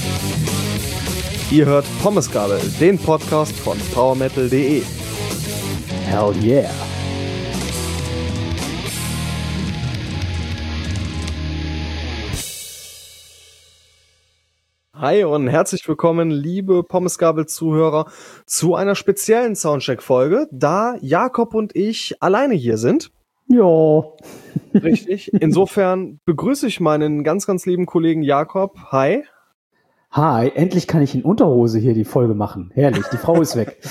Ihr hört Pommesgabel, den Podcast von PowerMetal.de. Hell yeah! Hi und herzlich willkommen, liebe Pommesgabel-Zuhörer, zu einer speziellen Soundcheck-Folge, da Jakob und ich alleine hier sind. Ja. Richtig. Insofern begrüße ich meinen ganz, ganz lieben Kollegen Jakob. Hi. Hi, endlich kann ich in Unterhose hier die Folge machen. Herrlich, die Frau ist weg.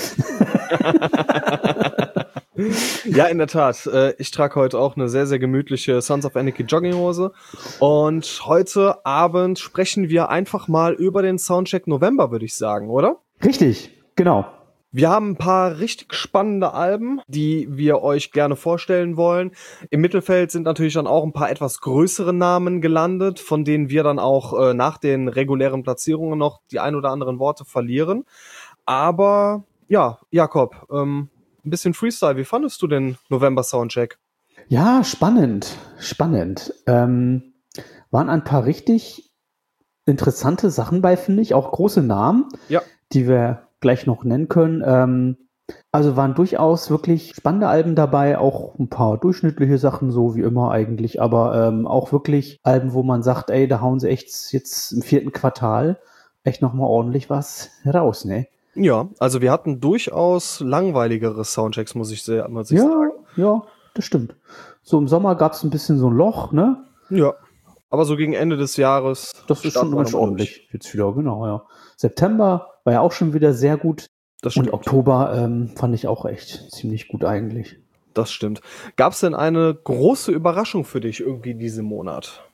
Ja, in der Tat. Ich trage heute auch eine sehr, sehr gemütliche Sons of Anarchy Jogginghose. Und heute Abend sprechen wir einfach mal über den Soundcheck November, würde ich sagen, oder? Richtig, genau. Wir haben ein paar richtig spannende Alben, die wir euch gerne vorstellen wollen. Im Mittelfeld sind natürlich dann auch ein paar etwas größere Namen gelandet, von denen wir dann auch nach den regulären Platzierungen noch die ein oder anderen Worte verlieren. Aber ja, Jakob, ein bisschen Freestyle. Wie fandest du den November Soundcheck? Ja, spannend. Waren ein paar richtig interessante Sachen bei, finde ich. Auch große Namen, Ja. die wir gleich noch nennen können. Also waren durchaus wirklich spannende Alben dabei, auch ein paar durchschnittliche Sachen, so wie immer eigentlich, aber auch wirklich Alben, wo man sagt, ey, da hauen sie echt jetzt im 4. Quartal echt nochmal ordentlich was raus, ne? Ja, also wir hatten durchaus langweiligere Soundchecks, muss ich sagen. Ja, das stimmt. So im Sommer gab es ein bisschen so ein Loch, ne? Ja, aber so gegen Ende des Jahres. Das ist schon ganz ordentlich. Jetzt wieder, genau, ja. September war ja auch schon wieder sehr gut. Das stimmt. Und Oktober fand ich auch echt ziemlich gut eigentlich. Das stimmt. Gab es denn eine große Überraschung für dich irgendwie diesen Monat?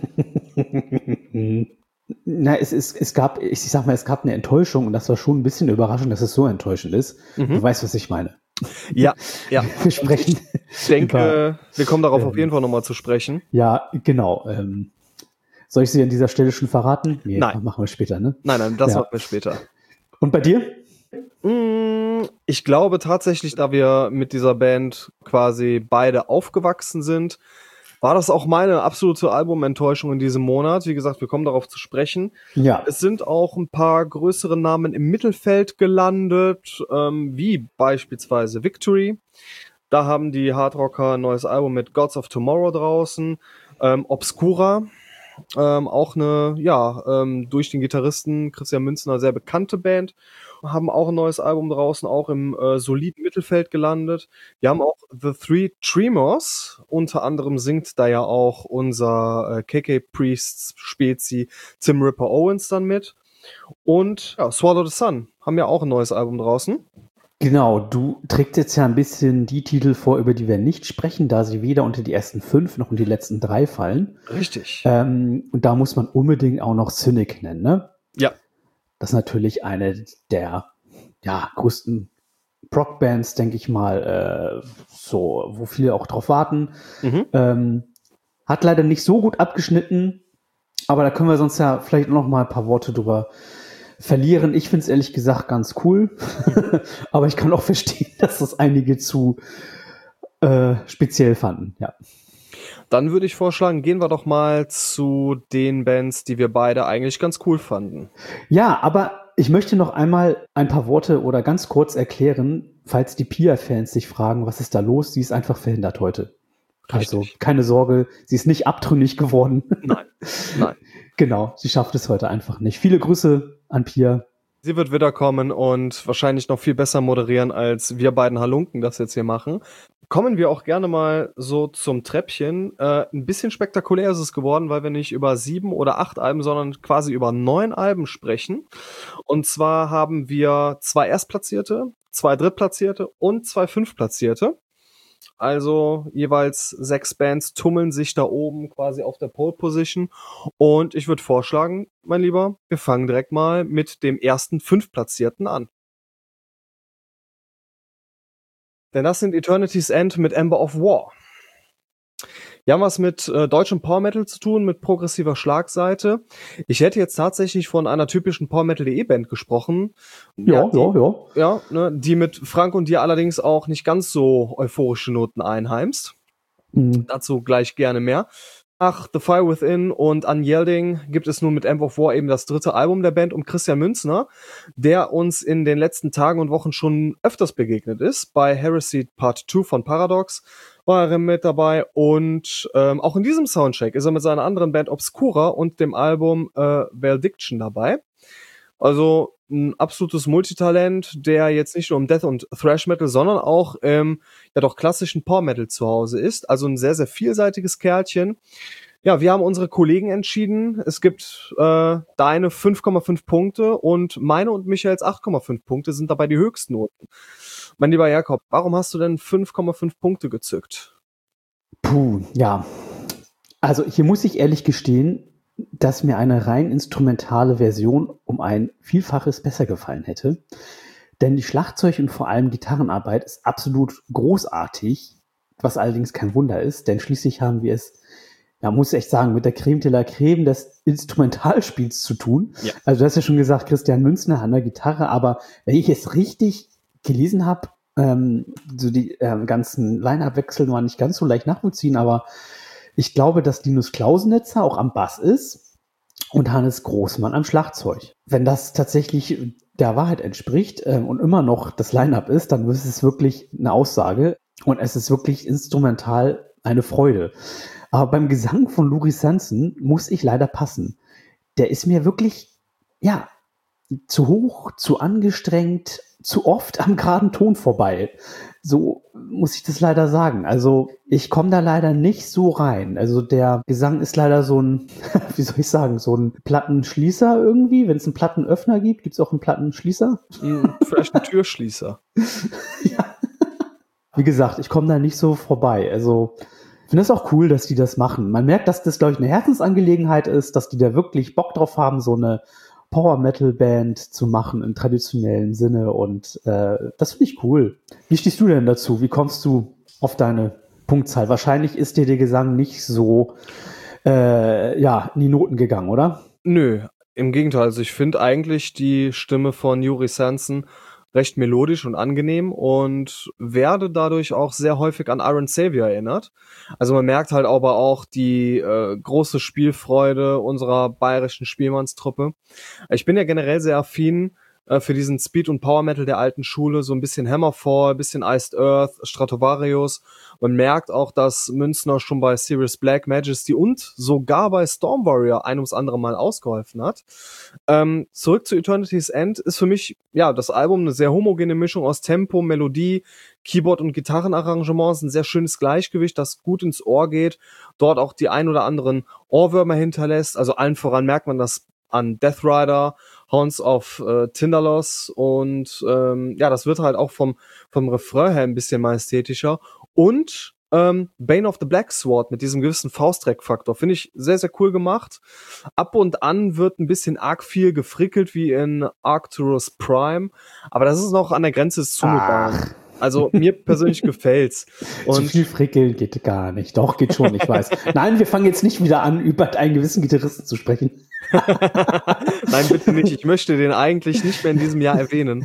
Na, es gab eine Enttäuschung und das war schon ein bisschen überraschend, dass es so enttäuschend ist. Du weißt, was ich meine. Ja. Wir sprechen. Ich denke, wir kommen darauf auf jeden Fall nochmal zu sprechen. Ja, genau. Soll ich sie an dieser Stelle schon verraten? Nee, Nein. Machen wir später, ne? Nein, das machen wir später. Und bei dir? Ich glaube tatsächlich, da wir mit dieser Band quasi beide aufgewachsen sind, war das auch meine absolute Albumenttäuschung in diesem Monat. Wie gesagt, wir kommen darauf zu sprechen. Ja. Es sind auch ein paar größere Namen im Mittelfeld gelandet, wie beispielsweise Victory. Da haben die Hardrocker ein neues Album mit Gods of Tomorrow draußen. Obscura, auch eine, durch den Gitarristen Christian Münzner sehr bekannte Band, haben auch ein neues Album draußen, auch im soliden Mittelfeld gelandet. Wir haben auch The Three Tremors, unter anderem singt da ja auch unser KK Priests Spezi Tim Ripper Owens dann mit. Und ja, Swallow the Sun haben ja auch ein neues Album draußen. Genau, du trägst jetzt ja ein bisschen die Titel vor, über die wir nicht sprechen, da sie weder unter die ersten 5 noch unter die letzten 3 fallen. Richtig. Und da muss man unbedingt auch noch Cynic nennen, ne? Ja. Das ist natürlich eine der größten Prog-Bands, denke ich mal, wo viele auch drauf warten. Hat leider nicht so gut abgeschnitten, aber da können wir sonst ja vielleicht noch mal ein paar Worte drüber verlieren. Ich finde es ehrlich gesagt ganz cool, aber ich kann auch verstehen, dass das einige zu speziell fanden, ja. Dann würde ich vorschlagen, gehen wir doch mal zu den Bands, die wir beide eigentlich ganz cool fanden. Ja, aber ich möchte noch einmal ein paar Worte oder ganz kurz erklären, falls die Pia-Fans sich fragen, was ist da los? Sie ist einfach verhindert heute. Richtig. Also keine Sorge, sie ist nicht abtrünnig geworden. Nein. Genau, sie schafft es heute einfach nicht. Viele Grüße an Pia. Sie wird wiederkommen und wahrscheinlich noch viel besser moderieren, als wir beiden Halunken das jetzt hier machen. Kommen wir auch gerne mal so zum Treppchen. Ein bisschen spektakulär ist es geworden, weil wir nicht über 7 oder 8 Alben, sondern quasi über 9 Alben sprechen. Und zwar haben wir 2 Erstplatzierte, 2 Drittplatzierte und 2 Fünftplatzierte. Also jeweils 6 Bands tummeln sich da oben quasi auf der Pole Position. Und ich würde vorschlagen, mein Lieber, wir fangen direkt mal mit dem ersten Fünftplatzierten an. Denn das sind Eternity's End mit Ember of War. Wir haben was mit deutschem Power Metal zu tun, mit progressiver Schlagseite. Ich hätte jetzt tatsächlich von einer typischen Power Metal Band gesprochen. Ja. Ja, ne, die mit Frank und dir allerdings auch nicht ganz so euphorische Noten einheimst. Dazu gleich gerne mehr. Nach The Fire Within und Unyielding gibt es nun mit Amp of War eben das dritte Album der Band um Christian Münzner, der uns in den letzten Tagen und Wochen schon öfters begegnet ist. Bei Heresy Part 2 von Paradox war er mit dabei und auch in diesem Soundcheck ist er mit seiner anderen Band Obscura und dem Album Valediction dabei. Also ein absolutes Multitalent, der jetzt nicht nur im Death- und Thrash-Metal, sondern auch im ja doch klassischen Power-Metal zu Hause ist. Also ein sehr, sehr vielseitiges Kerlchen. Ja, wir haben unsere Kollegen entschieden. Es gibt deine 5,5 Punkte und meine und Michaels 8,5 Punkte sind dabei die höchsten Noten. Mein lieber Jakob, warum hast du denn 5,5 Punkte gezückt? Puh, ja. Also hier muss ich ehrlich gestehen, dass mir eine rein instrumentale Version um ein Vielfaches besser gefallen hätte. Denn die Schlagzeug- und vor allem Gitarrenarbeit ist absolut großartig, was allerdings kein Wunder ist, denn schließlich haben wir es, ja, muss ich echt sagen, mit der Creme de la Creme des Instrumentalspiels zu tun. Ja. Also du hast ja schon gesagt, Christian Münzner an der Gitarre, aber wenn ich es richtig gelesen habe, so die ganzen Line-Up-Wechsel waren nicht ganz so leicht nachvollziehen, aber ich glaube, dass Linus Clausenetzer auch am Bass ist und Hannes Großmann am Schlagzeug. Wenn das tatsächlich der Wahrheit entspricht und immer noch das Line-Up ist, dann ist es wirklich eine Aussage und es ist wirklich instrumental eine Freude. Aber beim Gesang von Luri Sanson muss ich leider passen. Der ist mir wirklich, ja, zu hoch, zu angestrengt, zu oft am geraden Ton vorbei. So muss ich das leider sagen. Also ich komme da leider nicht so rein. Also der Gesang ist leider so ein, wie soll ich sagen, so ein Plattenschließer irgendwie. Wenn es einen Plattenöffner gibt, gibt es auch einen Plattenschließer. Vielleicht einen Türschließer. Ja. Wie gesagt, ich komme da nicht so vorbei. Also ich finde es auch cool, dass die das machen. Man merkt, dass das, glaube ich, eine Herzensangelegenheit ist, dass die da wirklich Bock drauf haben, so eine Power-Metal-Band zu machen im traditionellen Sinne und das finde ich cool. Wie stehst du denn dazu? Wie kommst du auf deine Punktzahl? Wahrscheinlich ist dir der Gesang nicht so in die Noten gegangen, oder? Nö, im Gegenteil. Also ich finde eigentlich die Stimme von Luri Sanson recht melodisch und angenehm und werde dadurch auch sehr häufig an Iron Savior erinnert. Also man merkt halt aber auch die große Spielfreude unserer bayerischen Spielmannstruppe. Ich bin ja generell sehr affin für diesen Speed- und Power-Metal der alten Schule, so ein bisschen Hammerfall, ein bisschen Iced Earth, Stratovarius. Man merkt auch, dass Münzner schon bei Sirius Black, Majesty und sogar bei Storm Warrior ein ums andere Mal ausgeholfen hat. Zurück zu Eternity's End ist für mich, ja, das Album eine sehr homogene Mischung aus Tempo, Melodie, Keyboard- und Gitarrenarrangements, ein sehr schönes Gleichgewicht, das gut ins Ohr geht, dort auch die ein oder anderen Ohrwürmer hinterlässt. Also allen voran merkt man das an Death Rider, Hounds of Tindalos und ja, das wird halt auch vom Refrain her ein bisschen majestätischer und Bane of the Black Sword mit diesem gewissen Faustreck-Faktor finde ich sehr, sehr cool gemacht. Ab und an wird ein bisschen arg viel gefrickelt wie in Arcturus Prime, aber das ist noch an der Grenze des Zumutbaren. Also mir persönlich gefällt's. Und zu viel Frickeln geht gar nicht. Doch, geht schon, ich weiß. Nein, wir fangen jetzt nicht wieder an, über einen gewissen Gitarristen zu sprechen. Nein, bitte nicht. Ich möchte den eigentlich nicht mehr in diesem Jahr erwähnen.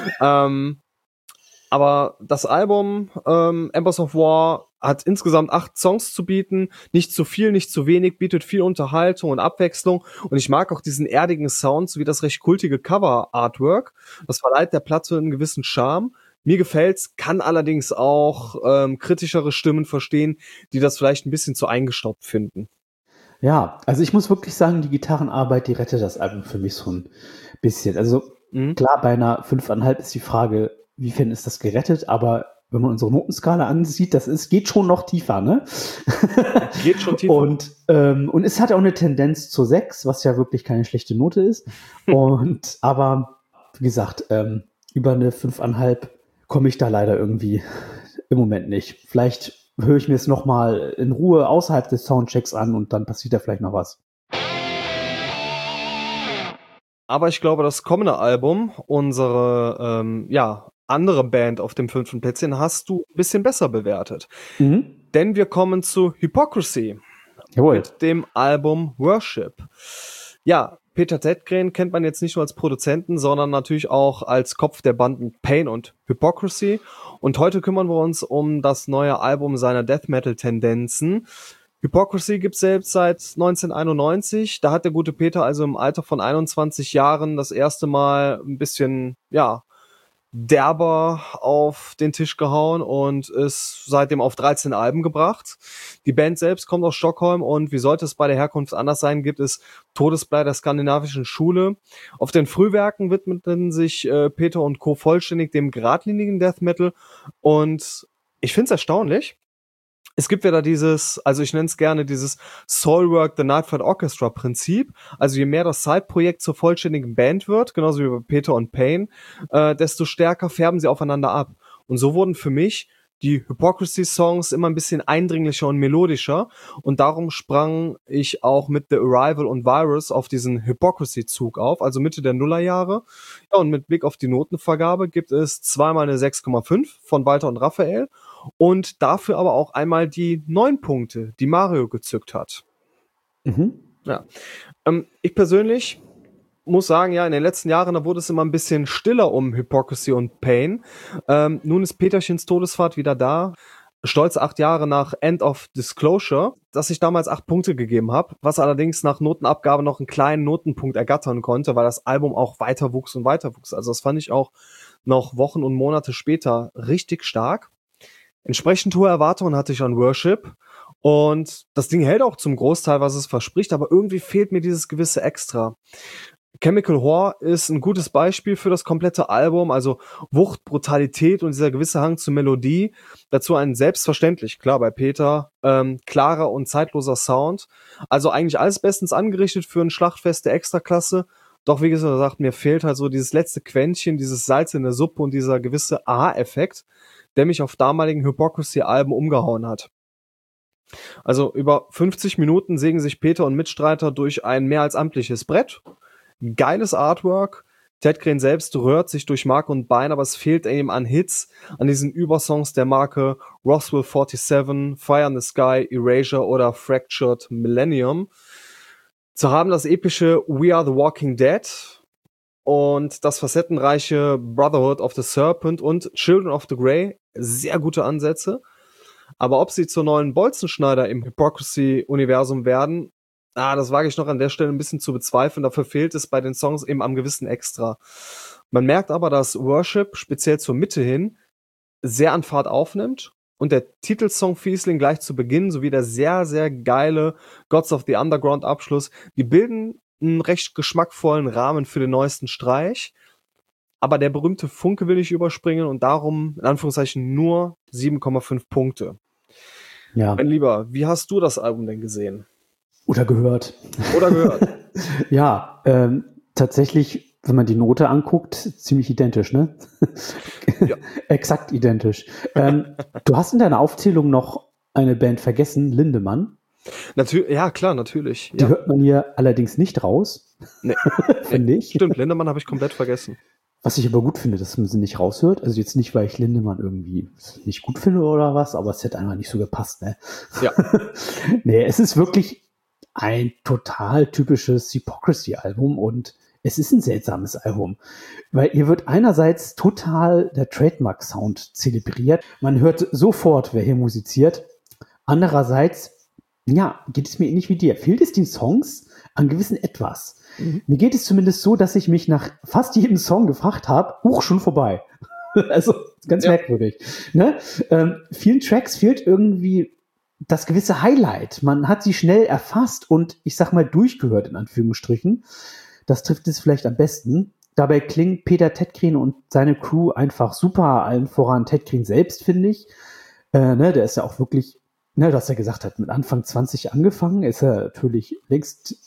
Aber das Album Embers of War hat insgesamt 8 Songs zu bieten. Nicht zu viel, nicht zu wenig, bietet viel Unterhaltung und Abwechslung. Und ich mag auch diesen erdigen Sound sowie das recht kultige Cover-Artwork. Das verleiht der Platte einen gewissen Charme. Mir gefällt's, kann allerdings auch kritischere Stimmen verstehen, die das vielleicht ein bisschen zu eingestaubt finden. Ja, also ich muss wirklich sagen, die Gitarrenarbeit, die rettet das Album für mich so ein bisschen. Also klar, bei einer 5,5 ist die Frage, wiefern ist das gerettet, aber wenn man unsere Notenskala ansieht, geht schon noch tiefer, ne? Geht schon tiefer. Und es hat auch eine Tendenz zur 6, was ja wirklich keine schlechte Note ist. Aber wie gesagt, über eine 5,5 komme ich da leider irgendwie im Moment nicht. Vielleicht höre ich mir es nochmal in Ruhe außerhalb des Soundchecks an und dann passiert da vielleicht noch was. Aber ich glaube, das kommende Album, unsere andere Band auf dem 5. Plätzchen, hast du ein bisschen besser bewertet. Denn wir kommen zu Hypocrisy. Jawohl. Mit dem Album Worship. Ja, Peter Tägtgren kennt man jetzt nicht nur als Produzenten, sondern natürlich auch als Kopf der Banden Pain und Hypocrisy. Und heute kümmern wir uns um das neue Album seiner Death Metal Tendenzen. Hypocrisy gibt's selbst seit 1991. Da hat der gute Peter also im Alter von 21 Jahren das erste Mal ein bisschen, ja, derber auf den Tisch gehauen und ist seitdem auf 13 Alben gebracht. Die Band selbst kommt aus Stockholm und wie sollte es bei der Herkunft anders sein, gibt es Todesblei der skandinavischen Schule. Auf den Frühwerken widmeten sich Peter und Co. vollständig dem geradlinigen Death Metal und ich finde es erstaunlich. Es gibt wieder dieses, also ich nenne es gerne dieses Soulwork the Nightflight Orchestra Prinzip. Also je mehr das Side-Projekt zur vollständigen Band wird, genauso wie bei Peter und Pain, desto stärker färben sie aufeinander ab. Und so wurden für mich die Hypocrisy-Songs immer ein bisschen eindringlicher und melodischer. Und darum sprang ich auch mit The Arrival und Virus auf diesen Hypocrisy-Zug auf, also Mitte der Nullerjahre. Ja, und mit Blick auf die Notenvergabe gibt es zweimal eine 6,5 von Walter und Raphael und dafür aber auch einmal die 9 Punkte, die Mario gezückt hat. Mhm. Ja. Ich persönlich muss sagen, ja, in den letzten Jahren, da wurde es immer ein bisschen stiller um Hypocrisy und Pain. Nun ist Peterchens Todesfahrt wieder da. Stolze 8 Jahre nach End of Disclosure, dass ich damals 8 Punkte gegeben habe, was allerdings nach Notenabgabe noch einen kleinen Notenpunkt ergattern konnte, weil das Album auch weiter wuchs und weiter wuchs. Also das fand ich auch noch Wochen und Monate später richtig stark. Entsprechend hohe Erwartungen hatte ich an Worship und das Ding hält auch zum Großteil, was es verspricht, aber irgendwie fehlt mir dieses gewisse Extra. Chemical Whore ist ein gutes Beispiel für das komplette Album, also Wucht, Brutalität und dieser gewisse Hang zur Melodie. Dazu ein selbstverständlich, klar bei Peter, klarer und zeitloser Sound. Also eigentlich alles bestens angerichtet für ein Schlachtfest der Extraklasse. Doch wie gesagt, mir fehlt halt so dieses letzte Quäntchen, dieses Salz in der Suppe und dieser gewisse Aha-Effekt, der mich auf damaligen Hypocrisy-Alben umgehauen hat. Also über 50 Minuten sägen sich Peter und Mitstreiter durch ein mehr als amtliches Brett. Geiles Artwork. Ted Green selbst rührt sich durch Mark und Bein, aber es fehlt ihm an Hits, an diesen Übersongs der Marke Roswell 47, Fire in the Sky, Erasure oder Fractured Millennium. Zu haben das epische We Are the Walking Dead und das facettenreiche Brotherhood of the Serpent und Children of the Grey, sehr gute Ansätze. Aber ob sie zur neuen Bolzenschneider im Hypocrisy-Universum werden, das wage ich noch an der Stelle ein bisschen zu bezweifeln. Dafür fehlt es bei den Songs eben am gewissen Extra. Man merkt aber, dass Worship speziell zur Mitte hin sehr an Fahrt aufnimmt und der Titelsong Fiesling gleich zu Beginn sowie der sehr, sehr geile Gods of the Underground Abschluss, die bilden einen recht geschmackvollen Rahmen für den neuesten Streich. Aber der berühmte Funke will ich überspringen und darum, in Anführungszeichen, nur 7,5 Punkte. Ja. Mein Lieber, wie hast du das Album denn gesehen? Oder gehört. Oder gehört. Ja, tatsächlich, wenn man die Note anguckt, ziemlich identisch, ne? Ja. Exakt identisch. Du hast in deiner Aufzählung noch eine Band vergessen, Lindemann. Ja, klar, natürlich. Die hört man hier allerdings nicht raus. Nee. Finde ich. Stimmt, Lindemann habe ich komplett vergessen. Was ich aber gut finde, dass man sie nicht raushört. Also jetzt nicht, weil ich Lindemann irgendwie nicht gut finde oder was, aber es hätte einfach nicht so gepasst, ne? Ja. Nee, es ist wirklich ein total typisches Hypocrisy-Album und es ist ein seltsames Album, weil hier wird einerseits total der Trademark-Sound zelebriert. Man hört sofort, wer hier musiziert. Andererseits, ja, geht es mir ähnlich wie dir. Fehlt es den Songs an gewissen Etwas? Mhm. Mir geht es zumindest so, dass ich mich nach fast jedem Song gefragt habe, schon vorbei. Also ganz merkwürdig. Ne? Vielen Tracks fehlt irgendwie das gewisse Highlight. Man hat sie schnell erfasst und ich sag mal durchgehört in Anführungsstrichen. Das trifft es vielleicht am besten. Dabei klingt Peter Tedgren und seine Crew einfach super, allen voran Tedgren selbst, finde ich. Der ist ja auch wirklich, du hast ja gesagt, hat mit Anfang 20 angefangen, ist er natürlich längst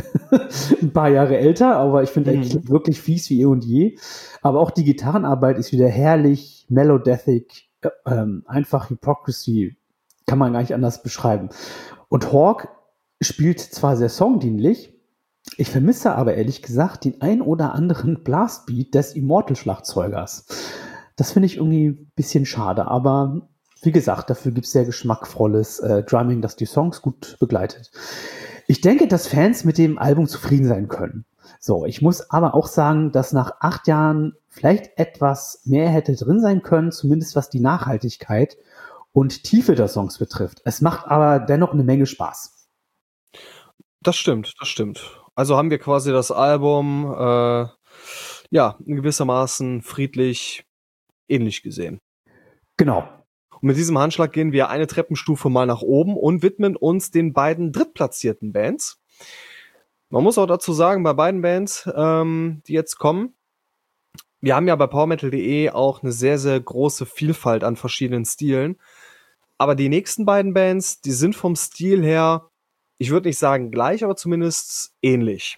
ein paar Jahre älter, aber ich finde, er klingt wirklich fies wie eh und je. Aber auch die Gitarrenarbeit ist wieder herrlich, melodethic, einfach Hypocrisy, kann man gar nicht anders beschreiben. Und Hawk spielt zwar sehr songdienlich, ich vermisse aber ehrlich gesagt den ein oder anderen Blastbeat des Immortal-Schlagzeugers. Das finde ich irgendwie ein bisschen schade, aber wie gesagt, dafür gibt es sehr geschmackvolles Drumming, das die Songs gut begleitet. Ich denke, dass Fans mit dem Album zufrieden sein können. So, ich muss aber auch sagen, dass nach 8 Jahren vielleicht etwas mehr hätte drin sein können, zumindest was die Nachhaltigkeit und Tiefe der Songs betrifft. Es macht aber dennoch eine Menge Spaß. Das stimmt, das stimmt. Also haben wir quasi das Album, ja, in gewissermaßen friedlich ähnlich gesehen. Genau. Und mit diesem Handschlag gehen wir eine Treppenstufe mal nach oben und widmen uns den beiden drittplatzierten Bands. Man muss auch dazu sagen, bei beiden Bands, die jetzt kommen, wir haben ja bei powermetal.de auch eine sehr, sehr große Vielfalt an verschiedenen Stilen. Aber die nächsten beiden Bands, die sind vom Stil her, ich würde nicht sagen gleich, aber zumindest ähnlich.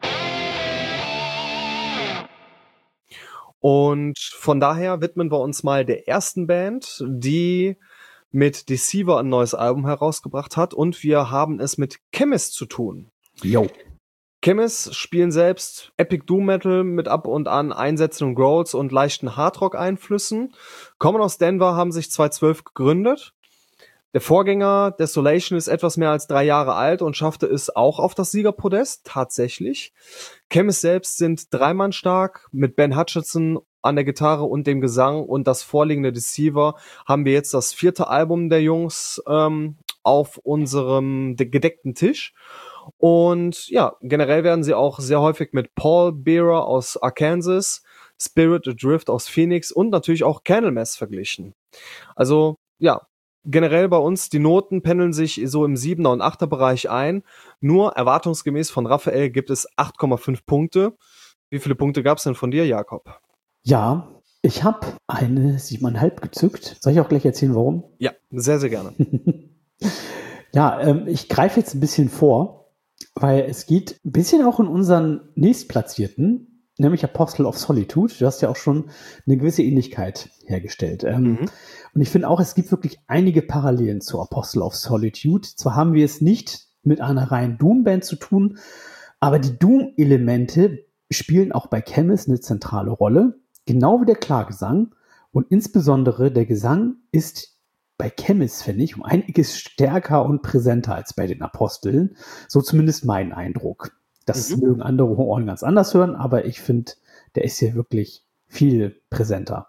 Und von daher widmen wir uns mal der ersten Band, die mit Deceiver ein neues Album herausgebracht hat. Und wir haben es mit Chemist zu tun. Jo. Chemist spielen selbst Epic Doom Metal mit ab und an Einsätzen und Growls und leichten Hardrock-Einflüssen. Kommen aus Denver, haben sich 2012 gegründet. Der Vorgänger Desolation ist etwas mehr als 3 Jahre alt und schaffte es auch auf das Siegerpodest, tatsächlich. Chemist selbst sind 3 Mann stark, mit Ben Hutchinson an der Gitarre und dem Gesang und das vorliegende Deceiver haben wir jetzt das 4. Album der Jungs auf unserem gedeckten Tisch. Und ja, generell werden sie auch sehr häufig mit Paul Bearer aus Arkansas, Spirit Adrift aus Phoenix und natürlich auch Candlemass verglichen. Also ja, generell bei uns, die Noten pendeln sich so im 7er und 8er Bereich ein. Nur erwartungsgemäß von Raphael gibt es 8,5 Punkte. Wie viele Punkte gab es denn von dir, Jakob? Ja, ich habe eine 7,5 gezückt. Soll ich auch gleich erzählen, warum? Ja, sehr, sehr gerne. Ja, ich greife jetzt ein bisschen vor, weil es geht ein bisschen auch in unseren nächstplatzierten, nämlich Apostle of Solitude. Du hast ja auch schon eine gewisse Ähnlichkeit hergestellt. Und ich finde auch, es gibt wirklich einige Parallelen zu Apostle of Solitude. Zwar haben wir es nicht mit einer reinen Doom-Band zu tun, aber die Doom-Elemente spielen auch bei Chemist eine zentrale Rolle, genau wie der Klagesang. Und insbesondere der Gesang ist bei Chemist, finde ich, um einiges stärker und präsenter als bei den Aposteln. So zumindest mein Eindruck. Das mögen andere Ohren ganz anders hören, aber ich finde, der ist hier wirklich viel präsenter.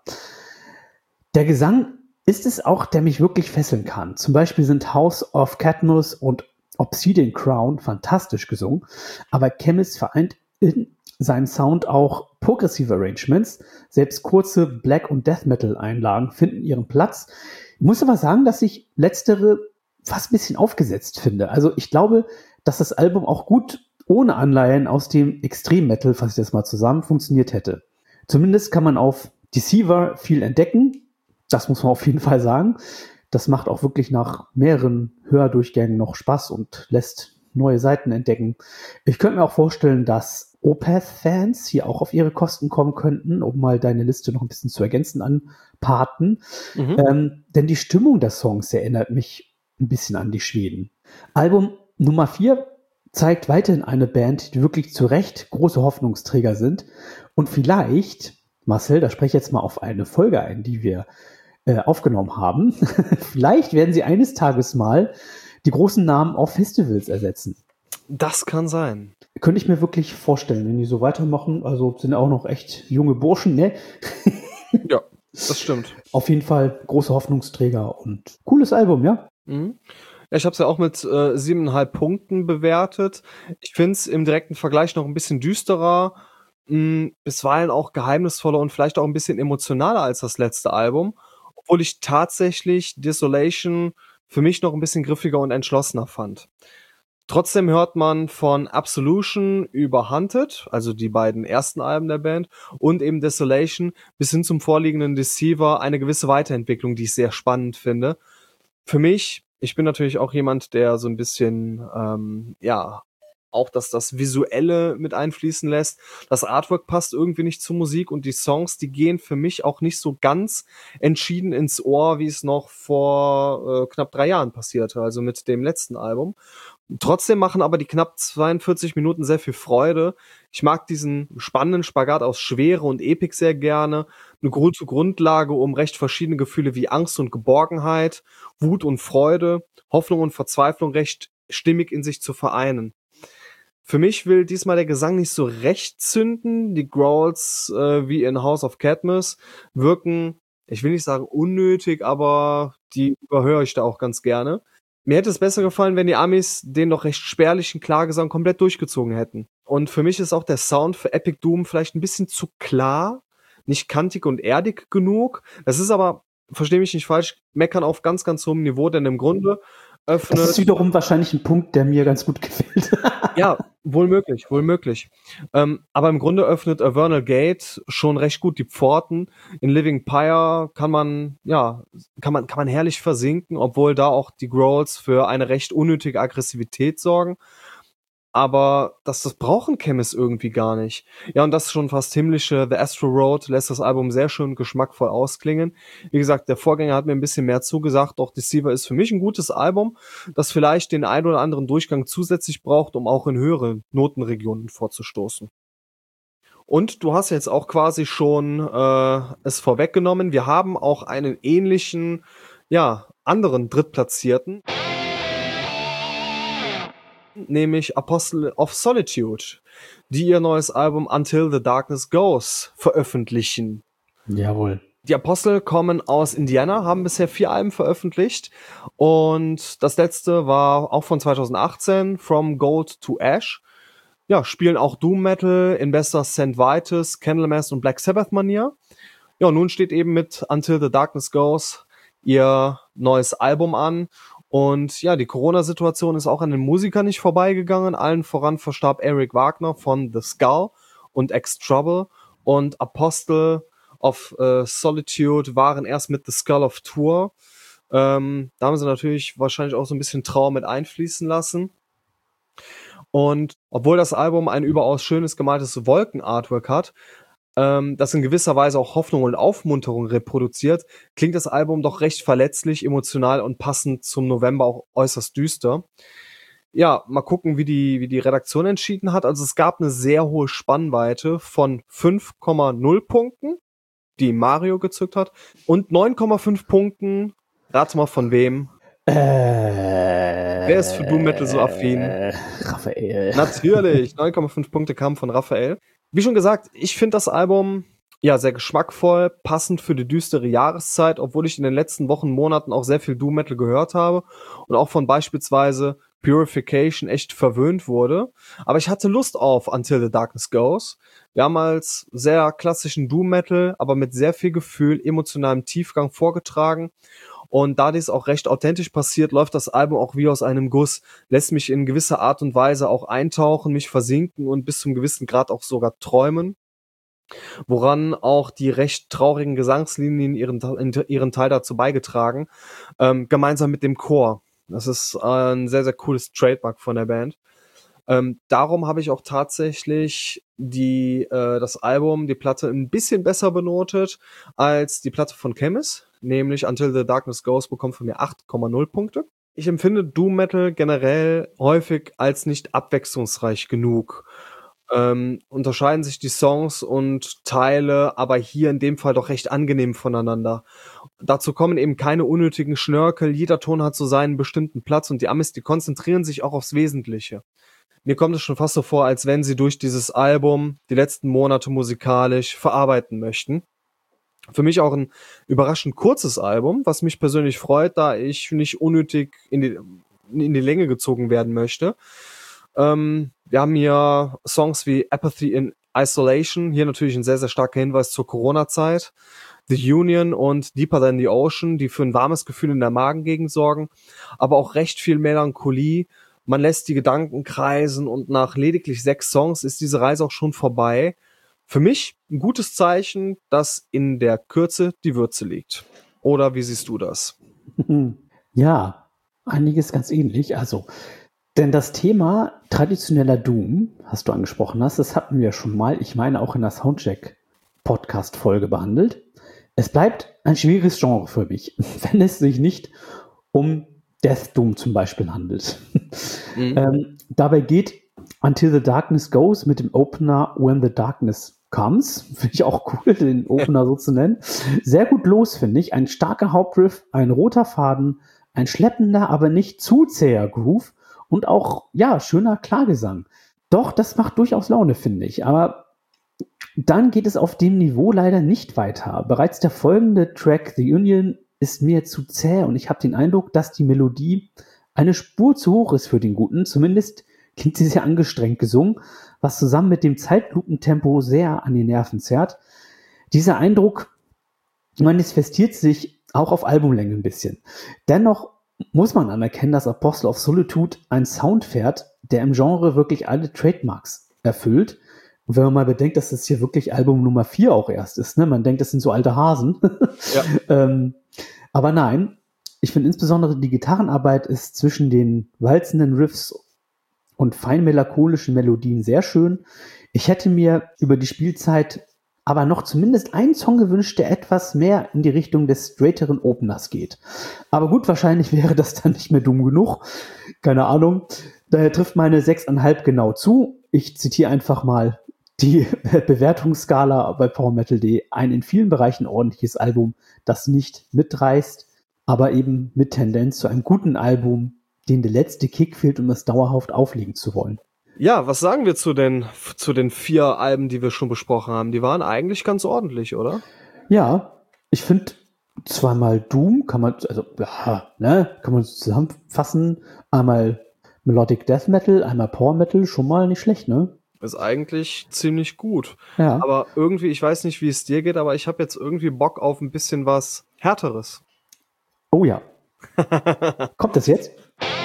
Der Gesang ist es auch, der mich wirklich fesseln kann. Zum Beispiel sind House of Cadmus und Obsidian Crown fantastisch gesungen, aber Chemist vereint in seinem Sound auch progressive Arrangements. Selbst kurze Black- und Death Metal-Einlagen finden ihren Platz. Ich muss aber sagen, dass ich letztere fast ein bisschen aufgesetzt finde. Also ich glaube, dass das Album auch gut ohne Anleihen aus dem Extrem-Metal, fasse ich das mal zusammen, funktioniert hätte. Zumindest kann man auf Deceiver viel entdecken. Das muss man auf jeden Fall sagen. Das macht auch wirklich nach mehreren Hördurchgängen noch Spaß und lässt neue Seiten entdecken. Ich könnte mir auch vorstellen, dass Opeth-Fans hier auch auf ihre Kosten kommen könnten, um mal deine Liste noch ein bisschen zu ergänzen an Parten. Denn die Stimmung der Songs erinnert mich ein bisschen an die Schweden. Album Nummer 4 zeigt weiterhin eine Band, die wirklich zu Recht große Hoffnungsträger sind. Und vielleicht, Marcel, da spreche ich jetzt mal auf eine Folge ein, die wir aufgenommen haben. Vielleicht werden sie eines Tages mal die großen Namen auf Festivals ersetzen. Das kann sein. Könnte ich mir wirklich vorstellen, wenn die so weitermachen. Also sind auch noch echt junge Burschen, ne? Ja, das stimmt. Auf jeden Fall große Hoffnungsträger und cooles Album, ja? Mhm. Ja, ich habe es ja auch mit 7,5 Punkten bewertet. Ich finde es im direkten Vergleich noch ein bisschen düsterer, bisweilen auch geheimnisvoller und vielleicht auch ein bisschen emotionaler als das letzte Album. Obwohl ich tatsächlich Desolation für mich noch ein bisschen griffiger und entschlossener fand. Trotzdem hört man von Absolution über Hunted, also die beiden ersten Alben der Band, und eben Desolation bis hin zum vorliegenden Deceiver eine gewisse Weiterentwicklung, die ich sehr spannend finde. Für mich, ich bin natürlich auch jemand, der so ein bisschen, auch das Visuelle mit einfließen lässt. Das Artwork passt irgendwie nicht zur Musik und die Songs, die gehen für mich auch nicht so ganz entschieden ins Ohr, wie es noch vor knapp 3 Jahren passierte, also mit dem letzten Album. Trotzdem machen aber die knapp 42 Minuten sehr viel Freude. Ich mag diesen spannenden Spagat aus Schwere und Epik sehr gerne. Eine gute Grundlage, um recht verschiedene Gefühle wie Angst und Geborgenheit, Wut und Freude, Hoffnung und Verzweiflung recht stimmig in sich zu vereinen. Für mich will diesmal der Gesang nicht so recht zünden. Die Growls, wie in House of Cadmus, wirken ich will nicht sagen unnötig, aber die überhöre ich da auch ganz gerne. Mir hätte es besser gefallen, wenn die Amis den noch recht spärlichen Klagesang komplett durchgezogen hätten. Und für mich ist auch der Sound für Epic Doom vielleicht ein bisschen zu klar, nicht kantig und erdig genug. Das ist aber, verstehe mich nicht falsch, meckern auf ganz, ganz hohem Niveau, denn im Grunde öffnet... Das ist wiederum wahrscheinlich ein Punkt, der mir ganz gut gefällt. Ja, wohl möglich. Aber im Grunde öffnet Vernal Gate schon recht gut die Pforten. In Living Pyre kann man herrlich versinken, obwohl da auch die Growls für eine recht unnötige Aggressivität sorgen. Aber das brauchen Chemist irgendwie gar nicht. Ja, und das schon fast himmlische The Astro Road lässt das Album sehr schön geschmackvoll ausklingen. Wie gesagt, der Vorgänger hat mir ein bisschen mehr zugesagt, doch Deceiver ist für mich ein gutes Album, das vielleicht den ein oder anderen Durchgang zusätzlich braucht, um auch in höhere Notenregionen vorzustoßen. Und du hast jetzt auch quasi schon es vorweggenommen, wir haben auch einen ähnlichen, anderen Drittplatzierten, nämlich Apostle of Solitude, die ihr neues Album Until the Darkness Goes veröffentlichen. Jawohl. Die Apostel kommen aus Indiana, haben bisher 4 Alben veröffentlicht und das letzte war auch von 2018, From Gold to Ash. Ja, spielen auch Doom Metal in bester St. Vitus, Candlemass und Black Sabbath Manier. Ja, nun steht eben mit Until the Darkness Goes ihr neues Album an. Und ja, die Corona-Situation ist auch an den Musikern nicht vorbeigegangen. Allen voran verstarb Eric Wagner von The Skull und Ex-Trouble. Und Apostle of Solitude waren erst mit The Skull of Tour. Da haben sie natürlich wahrscheinlich auch so ein bisschen Trauer mit einfließen lassen. Und obwohl das Album ein überaus schönes gemaltes Wolken-Artwork hat, das in gewisser Weise auch Hoffnung und Aufmunterung reproduziert, klingt das Album doch recht verletzlich, emotional und passend zum November auch äußerst düster. Ja, mal gucken, wie die Redaktion entschieden hat. Also es gab eine sehr hohe Spannweite von 5,0 Punkten, die Mario gezückt hat, und 9,5 Punkten, rate mal von wem. Wer ist für Doom Metal so affin? Raphael. Natürlich, 9,5 Punkte kamen von Raphael. Wie schon gesagt, ich finde das Album ja sehr geschmackvoll, passend für die düstere Jahreszeit, obwohl ich in den letzten Wochen, Monaten auch sehr viel Doom Metal gehört habe und auch von beispielsweise Purification echt verwöhnt wurde. Aber ich hatte Lust auf Until the Darkness Goes. Wir haben als sehr klassischen Doom Metal, aber mit sehr viel Gefühl, emotionalem Tiefgang vorgetragen. Und da dies auch recht authentisch passiert, läuft das Album auch wie aus einem Guss, lässt mich in gewisser Art und Weise auch eintauchen, mich versinken und bis zum gewissen Grad auch sogar träumen. Woran auch die recht traurigen Gesangslinien ihren Teil dazu beigetragen, gemeinsam mit dem Chor. Das ist ein sehr, sehr cooles Trademark von der Band. Darum habe ich auch tatsächlich das Album, die Platte, ein bisschen besser benotet als die Platte von Chemist, nämlich Until the Darkness Goes bekommt von mir 8,0 Punkte. Ich empfinde Doom Metal generell häufig als nicht abwechslungsreich genug. Unterscheiden sich die Songs und Teile, aber hier in dem Fall doch recht angenehm voneinander. Dazu kommen eben keine unnötigen Schnörkel, jeder Ton hat so seinen bestimmten Platz und die Amis, die konzentrieren sich auch aufs Wesentliche. Mir kommt es schon fast so vor, als wenn sie durch dieses Album die letzten Monate musikalisch verarbeiten möchten. Für mich auch ein überraschend kurzes Album, was mich persönlich freut, da ich nicht unnötig in die Länge gezogen werden möchte. Wir haben hier Songs wie Apathy in Isolation, hier natürlich ein sehr, sehr starker Hinweis zur Corona-Zeit. The Union und Deeper Than the Ocean, die für ein warmes Gefühl in der Magengegend sorgen, aber auch recht viel Melancholie. Man lässt die Gedanken kreisen und nach lediglich 6 Songs ist diese Reise auch schon vorbei. Für mich ein gutes Zeichen, dass in der Kürze die Würze liegt. Oder wie siehst du das? Ja, einiges ganz ähnlich. Also, denn das Thema traditioneller Doom, hast du angesprochen, das hatten wir schon mal, ich meine auch in der Soundcheck-Podcast-Folge behandelt. Es bleibt ein schwieriges Genre für mich, wenn es sich nicht um Death Doom zum Beispiel handelt. Dabei geht Until the Darkness Goes mit dem Opener When the Darkness Comes, finde ich auch cool, den Opener so zu nennen, sehr gut los, finde ich. Ein starker Hauptriff, ein roter Faden, ein schleppender, aber nicht zu zäher Groove und auch, ja, schöner Klagesang. Doch, das macht durchaus Laune, finde ich. Aber Dann geht es auf dem Niveau leider nicht weiter. Bereits der folgende Track, The Union, ist mir zu zäh und ich habe den Eindruck, dass die Melodie eine Spur zu hoch ist für den Guten. Zumindest klingt sie sehr angestrengt gesungen, was zusammen mit dem Zeitlupentempo sehr an die Nerven zerrt. Dieser Eindruck manifestiert sich auch auf Albumlänge ein bisschen. Dennoch muss man anerkennen, dass Apostle of Solitude einen Sound fährt, der im Genre wirklich alle Trademarks erfüllt. Und wenn man mal bedenkt, dass das hier wirklich Album Nummer 4 auch erst ist, ne? Man denkt, das sind so alte Hasen. Ja. Aber nein, ich finde insbesondere die Gitarrenarbeit ist zwischen den walzenden Riffs und fein melancholischen Melodien sehr schön. Ich hätte mir über die Spielzeit aber noch zumindest einen Song gewünscht, der etwas mehr in die Richtung des straighteren Openers geht. Aber gut, wahrscheinlich wäre das dann nicht mehr dumm genug. Keine Ahnung. Daher trifft meine 6,5 genau zu. Ich zitiere einfach mal die Bewertungsskala bei PowerMetal.de. Ein in vielen Bereichen ordentliches Album, das nicht mitreißt, aber eben mit Tendenz zu einem guten Album, dem der letzte Kick fehlt, um es dauerhaft auflegen zu wollen. Ja, was sagen wir zu den 4 Alben, die wir schon besprochen haben? Die waren eigentlich ganz ordentlich, oder? Ja, ich finde zweimal Doom kann man, also ja, ne, kann man zusammenfassen. Einmal Melodic Death Metal, einmal Power Metal, schon mal nicht schlecht, ne? Ist eigentlich ziemlich gut. Ja. Aber irgendwie, ich weiß nicht, wie es dir geht, aber ich habe jetzt irgendwie Bock auf ein bisschen was Härteres. Oh ja. Kommt das jetzt?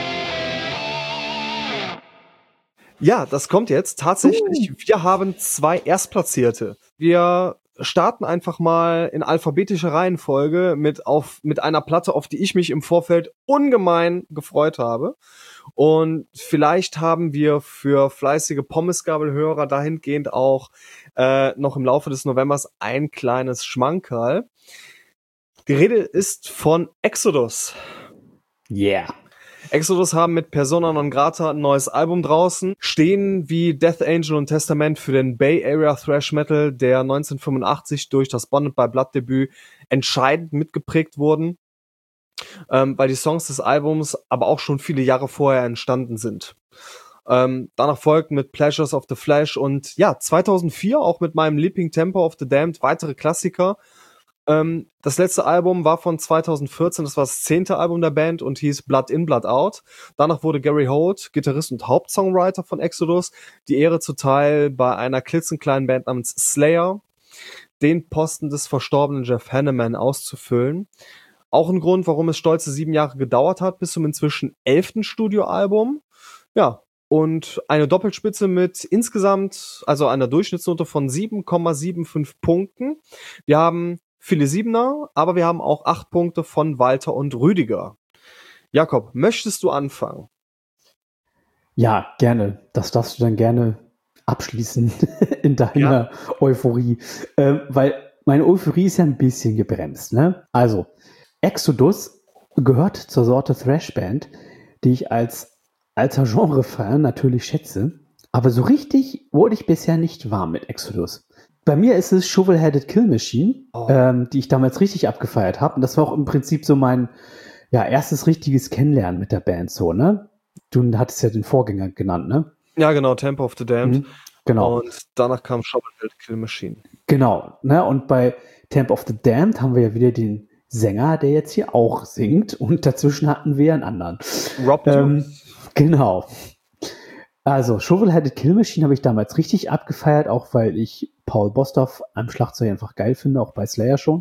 Ja, das kommt jetzt. Tatsächlich, wir haben 2 Erstplatzierte. Wir starten einfach mal in alphabetischer Reihenfolge mit einer Platte, auf die ich mich im Vorfeld ungemein gefreut habe. Und vielleicht haben wir für fleißige Pommesgabelhörer dahingehend auch noch im Laufe des Novembers ein kleines Schmankerl. Die Rede ist von Exodus. Yeah. Exodus haben mit Persona non grata ein neues Album draußen, stehen wie Death Angel und Testament für den Bay Area Thrash Metal, der 1985 durch das Bonded by Blood Debüt entscheidend mitgeprägt wurden, weil die Songs des Albums aber auch schon viele Jahre vorher entstanden sind. Danach folgten mit Pleasures of the Flesh und ja, 2004 auch mit meinem Leaping Tempo of the Damned weitere Klassiker. Das letzte Album war von 2014, das war das 10. Album der Band und hieß Blood In, Blood Out. Danach wurde Gary Holt, Gitarrist und Hauptsongwriter von Exodus, die Ehre zuteil, bei einer klitzenkleinen Band namens Slayer den Posten des verstorbenen Jeff Hanneman auszufüllen. Auch ein Grund, warum es stolze 7 Jahre gedauert hat, bis zum inzwischen 11. Studioalbum. Ja, und eine Doppelspitze mit insgesamt, also einer Durchschnittsnote von 7,75 Punkten. Wir haben viele Siebener, aber wir haben auch 8 Punkte von Walter und Rüdiger. Jakob, möchtest du anfangen? Ja, gerne. Das darfst du dann gerne abschließen in deiner Euphorie. Weil meine Euphorie ist ja ein bisschen gebremst, ne? Also, Exodus gehört zur Sorte Thrash-Band, die ich als alter Genre-Fan natürlich schätze. Aber so richtig wurde ich bisher nicht warm mit Exodus. Bei mir ist es Shovel-Headed Kill Machine, die ich damals richtig abgefeiert habe. Und das war auch im Prinzip so mein erstes richtiges Kennenlernen mit der Band, so, ne? Du hattest ja den Vorgänger genannt, ne? Ja, genau, Temple of the Damned. Genau. Und danach kam Shovel-Headed Kill Machine. Genau, ne? Und bei Temple of the Damned haben wir ja wieder den Sänger, der jetzt hier auch singt. Und dazwischen hatten wir einen anderen. Rob Genau. Also, Shovel-Headed Kill Machine habe ich damals richtig abgefeiert, auch weil ich Paul Bostaph am Schlagzeug einfach geil finde, auch bei Slayer schon.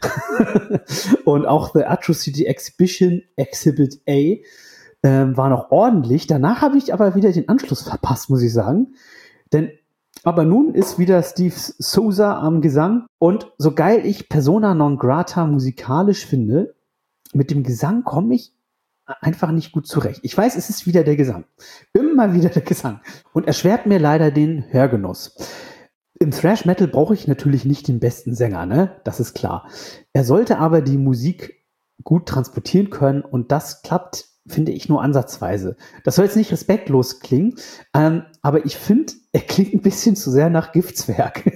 Und auch The Atrocity Exhibition Exhibit A war noch ordentlich. Danach habe ich aber wieder den Anschluss verpasst, muss ich sagen. Aber nun ist wieder Steve Souza am Gesang. Und so geil ich Persona non grata musikalisch finde, mit dem Gesang komme ich einfach nicht gut zurecht. Ich weiß, es ist wieder der Gesang. Immer wieder der Gesang. Und erschwert mir leider den Hörgenuss. Im Thrash Metal brauche ich natürlich nicht den besten Sänger, ne? Das ist klar. Er sollte aber die Musik gut transportieren können und das klappt, finde ich, nur ansatzweise. Das soll jetzt nicht respektlos klingen, aber ich finde, er klingt ein bisschen zu sehr nach Giftswerk.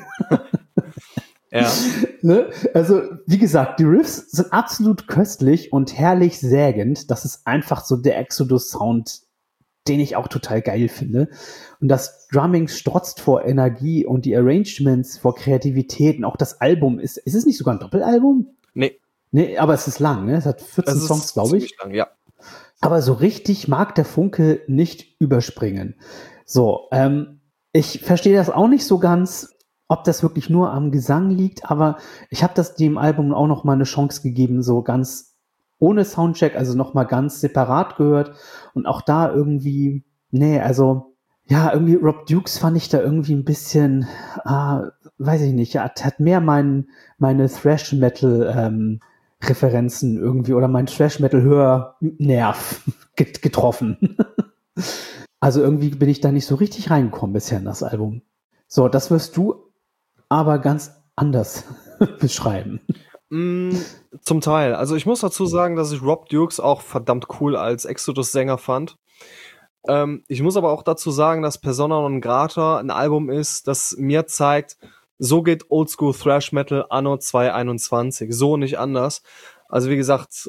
Ja. Ne? Also, wie gesagt, die Riffs sind absolut köstlich und herrlich sägend. Das ist einfach so der Exodus-Sound, den ich auch total geil finde. Und das Drumming strotzt vor Energie und die Arrangements vor Kreativität. Und auch das Album ist es nicht sogar ein Doppelalbum? Nee. Nee, aber es ist lang, ne? Es hat 14 Songs, glaube ich. Lang, ja. Aber so richtig mag der Funke nicht überspringen. So, ich verstehe das auch nicht so ganz, ob das wirklich nur am Gesang liegt, aber ich habe das dem Album auch noch mal eine Chance gegeben, so ganz ohne Soundcheck, also noch mal ganz separat gehört und auch da irgendwie, irgendwie Rob Dukes fand ich da irgendwie ein bisschen, weiß ich nicht, hat mehr meine Thrash-Metal Referenzen irgendwie oder mein Thrash-Metal-Hörnerv getroffen. Also irgendwie bin ich da nicht so richtig reingekommen bisher in das Album. So, das wirst du aber ganz anders beschreiben. Zum Teil. Also ich muss dazu sagen, dass ich Rob Dukes auch verdammt cool als Exodus-Sänger fand. Ich muss aber auch dazu sagen, dass Persona non grata ein Album ist, das mir zeigt, so geht Oldschool Thrash Metal anno 2021. So nicht anders. Also wie gesagt,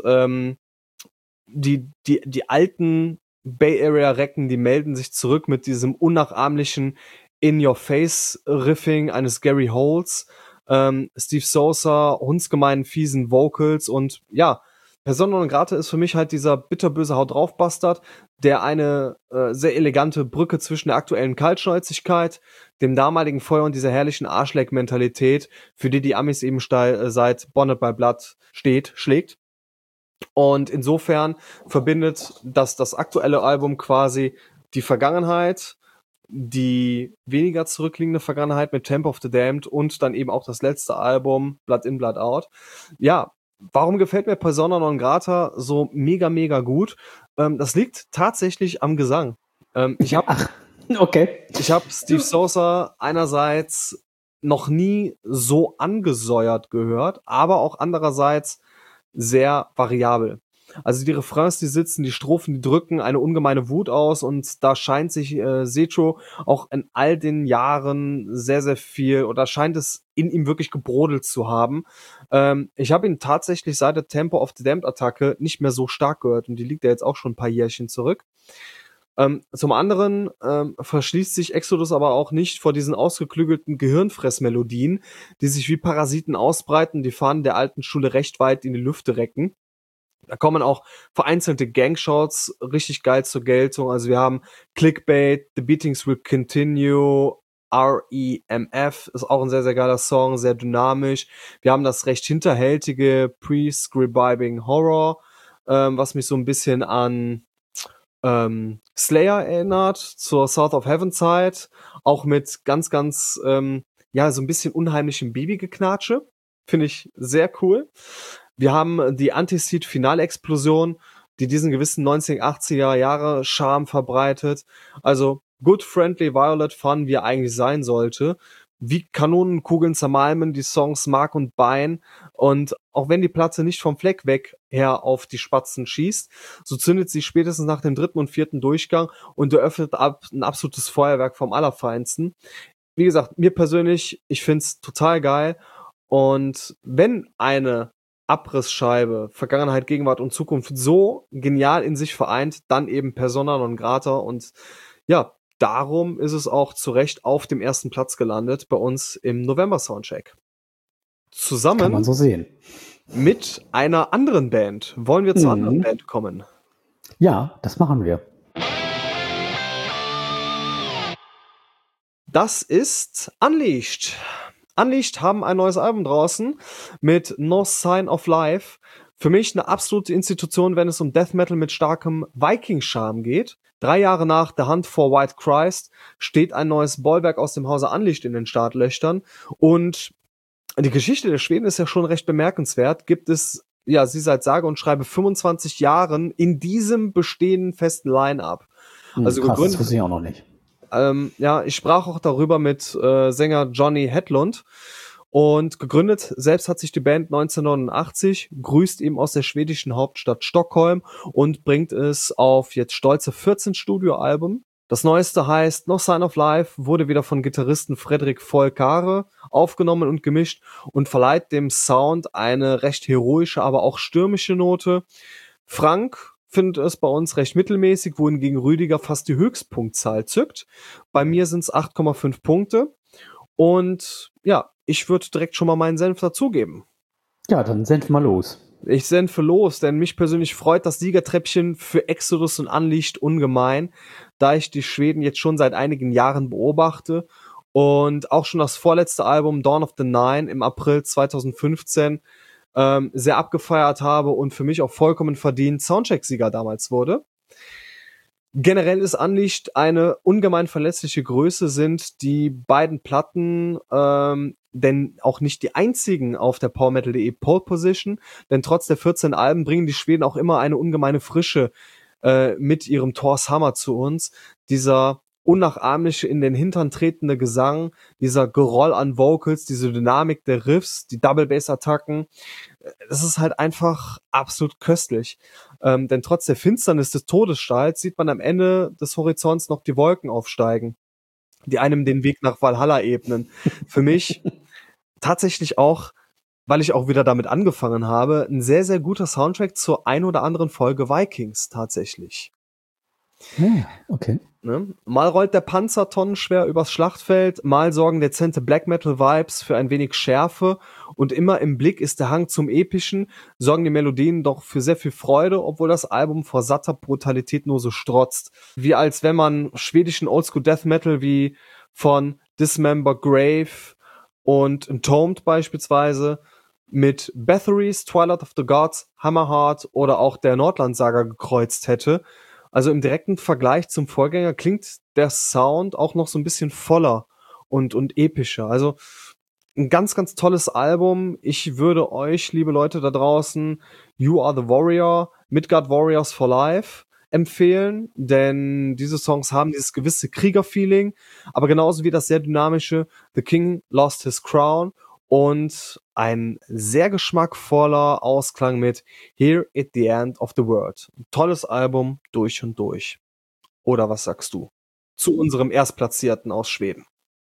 die alten Bay Area Recken, die melden sich zurück mit diesem unnachahmlichen In-Your-Face-Riffing eines Gary Holes, Steve Sousa, hundsgemeinen, fiesen Vocals und ja, Persona non grata ist für mich halt dieser bitterböse Haut drauf Bastard, der eine sehr elegante Brücke zwischen der aktuellen Kaltschnäuzigkeit, dem damaligen Feuer und dieser herrlichen Arschleck-Mentalität, für die Amis eben seit Bonded by Blood schlägt. Und insofern verbindet das aktuelle Album quasi die Vergangenheit, die weniger zurückliegende Vergangenheit mit Temple of the Damned und dann eben auch das letzte Album, Blood In, Blood Out. Ja, warum gefällt mir Persona non grata so mega, mega gut? Das liegt tatsächlich am Gesang. Ich habe Steve Sousa einerseits noch nie so angesäuert gehört, aber auch andererseits sehr variabel. Also die Refrains, die sitzen, die Strophen, die drücken eine ungemeine Wut aus und da scheint sich Setro auch in all den Jahren sehr, sehr viel oder scheint es in ihm wirklich gebrodelt zu haben. Ich habe ihn tatsächlich seit der Temple of the Damned Attacke nicht mehr so stark gehört und die liegt ja jetzt auch schon ein paar Jährchen zurück. Zum anderen verschließt sich Exodus aber auch nicht vor diesen ausgeklügelten Gehirnfressmelodien, die sich wie Parasiten ausbreiten, die Fahnen der alten Schule recht weit in die Lüfte recken. Da kommen auch vereinzelte Gangshots richtig geil zur Geltung. Also wir haben Clickbait, The Beatings Will Continue, REMF ist auch ein sehr, sehr geiler Song, sehr dynamisch. Wir haben das recht hinterhältige Pre-Scribing Horror, was mich so ein bisschen an Slayer erinnert, zur South of Heaven Zeit, auch mit ganz, ganz, so ein bisschen unheimlichem Babygeknatsche. Finde ich sehr cool. Wir haben die Anti-Seed-Finalexplosion, die diesen gewissen 1980er Jahre Charme verbreitet. Also good, friendly, violet fun, wie er eigentlich sein sollte. Wie Kanonenkugeln zermalmen die Songs Mark und Bein. Und auch wenn die Platte nicht vom Fleck weg her auf die Spatzen schießt, so zündet sie spätestens nach dem 3. und 4. Durchgang und eröffnet ein absolutes Feuerwerk vom Allerfeinsten. Wie gesagt, mir persönlich, ich find's total geil. Und wenn eine Abrissscheibe, Vergangenheit, Gegenwart und Zukunft so genial in sich vereint, dann eben Persona non grata und ja, darum ist es auch zu Recht auf dem ersten Platz gelandet bei uns im November-Soundcheck. Zusammen kann man so sehen. Mit einer anderen Band. Wollen wir zur anderen Band kommen? Ja, das machen wir. Das ist Unleashed. Unleashed haben ein neues Album draußen mit No Sign of Life. Für mich eine absolute Institution, wenn es um Death Metal mit starkem Viking-Charme geht. 3 Jahre nach The Hunt for White Christ steht ein neues Bollwerk aus dem Hause Unleashed in den Startlöchern. Und die Geschichte der Schweden ist ja schon recht bemerkenswert. Gibt es, sie seit sage und schreibe 25 Jahren in diesem bestehenden festen Line-Up. Also krass, das wusste ich auch noch nicht. Ich sprach auch darüber mit Sänger Johnny Hedlund und gegründet selbst hat sich die Band 1989, grüßt ihm aus der schwedischen Hauptstadt Stockholm und bringt es auf jetzt stolze 14 Studioalben. Das neueste heißt No Sign of Life, wurde wieder von Gitarristen Fredrik Volkare aufgenommen und gemischt und verleiht dem Sound eine recht heroische, aber auch stürmische Note. Frank finde es bei uns recht mittelmäßig, wohingegen Rüdiger fast die Höchstpunktzahl zückt. Bei mir sind es 8,5 Punkte. Und ja, ich würde direkt schon mal meinen Senf dazugeben. Ja, dann senf mal los. Ich senfe los, denn mich persönlich freut das Siegertreppchen für Exodus und Unleashed ungemein, da ich die Schweden jetzt schon seit einigen Jahren beobachte und auch schon das vorletzte Album Dawn of the Nine im April 2015 sehr abgefeiert habe und für mich auch vollkommen verdient Soundcheck-Sieger damals wurde. Generell ist Unleashed eine ungemein verlässliche Größe, sind die beiden Platten denn auch nicht die einzigen auf der PowerMetal.de Pole Position, denn trotz der 14 Alben bringen die Schweden auch immer eine ungemeine Frische mit ihrem Thor's Hammer zu uns. Dieser unnachahmliche in den Hintern tretende Gesang, dieser Geroll an Vocals, diese Dynamik der Riffs, die Double Bass Attacken, das ist halt einfach absolut köstlich. Denn trotz der Finsternis des Todesstahls sieht man am Ende des Horizonts noch die Wolken aufsteigen, die einem den Weg nach Valhalla ebnen. Für mich tatsächlich auch, weil ich auch wieder damit angefangen habe, ein sehr, sehr guter Soundtrack zur ein oder anderen Folge Vikings tatsächlich. Ja, okay. Ne? Mal rollt der Panzer tonnenschwer übers Schlachtfeld, mal sorgen dezente Black Metal Vibes für ein wenig Schärfe und immer im Blick ist der Hang zum Epischen, sorgen die Melodien doch für sehr viel Freude, obwohl das Album vor satter Brutalität nur so strotzt. Wie als wenn man schwedischen Oldschool Death Metal wie von Dismember Grave und Entombed beispielsweise mit Bathory's Twilight of the Gods, Hammerheart oder auch der Nordland-Saga gekreuzt hätte. Also im direkten Vergleich zum Vorgänger klingt der Sound auch noch so ein bisschen voller und epischer. Also ein ganz, ganz tolles Album. Ich würde euch, liebe Leute da draußen, You Are the Warrior, Midgard Warriors for Life empfehlen, denn diese Songs haben dieses gewisse Kriegerfeeling, aber genauso wie das sehr dynamische The King Lost His Crown und ein sehr geschmackvoller Ausklang mit Here at the End of the World. Ein tolles Album durch und durch. Oder was sagst du zu unserem Erstplatzierten aus Schweden?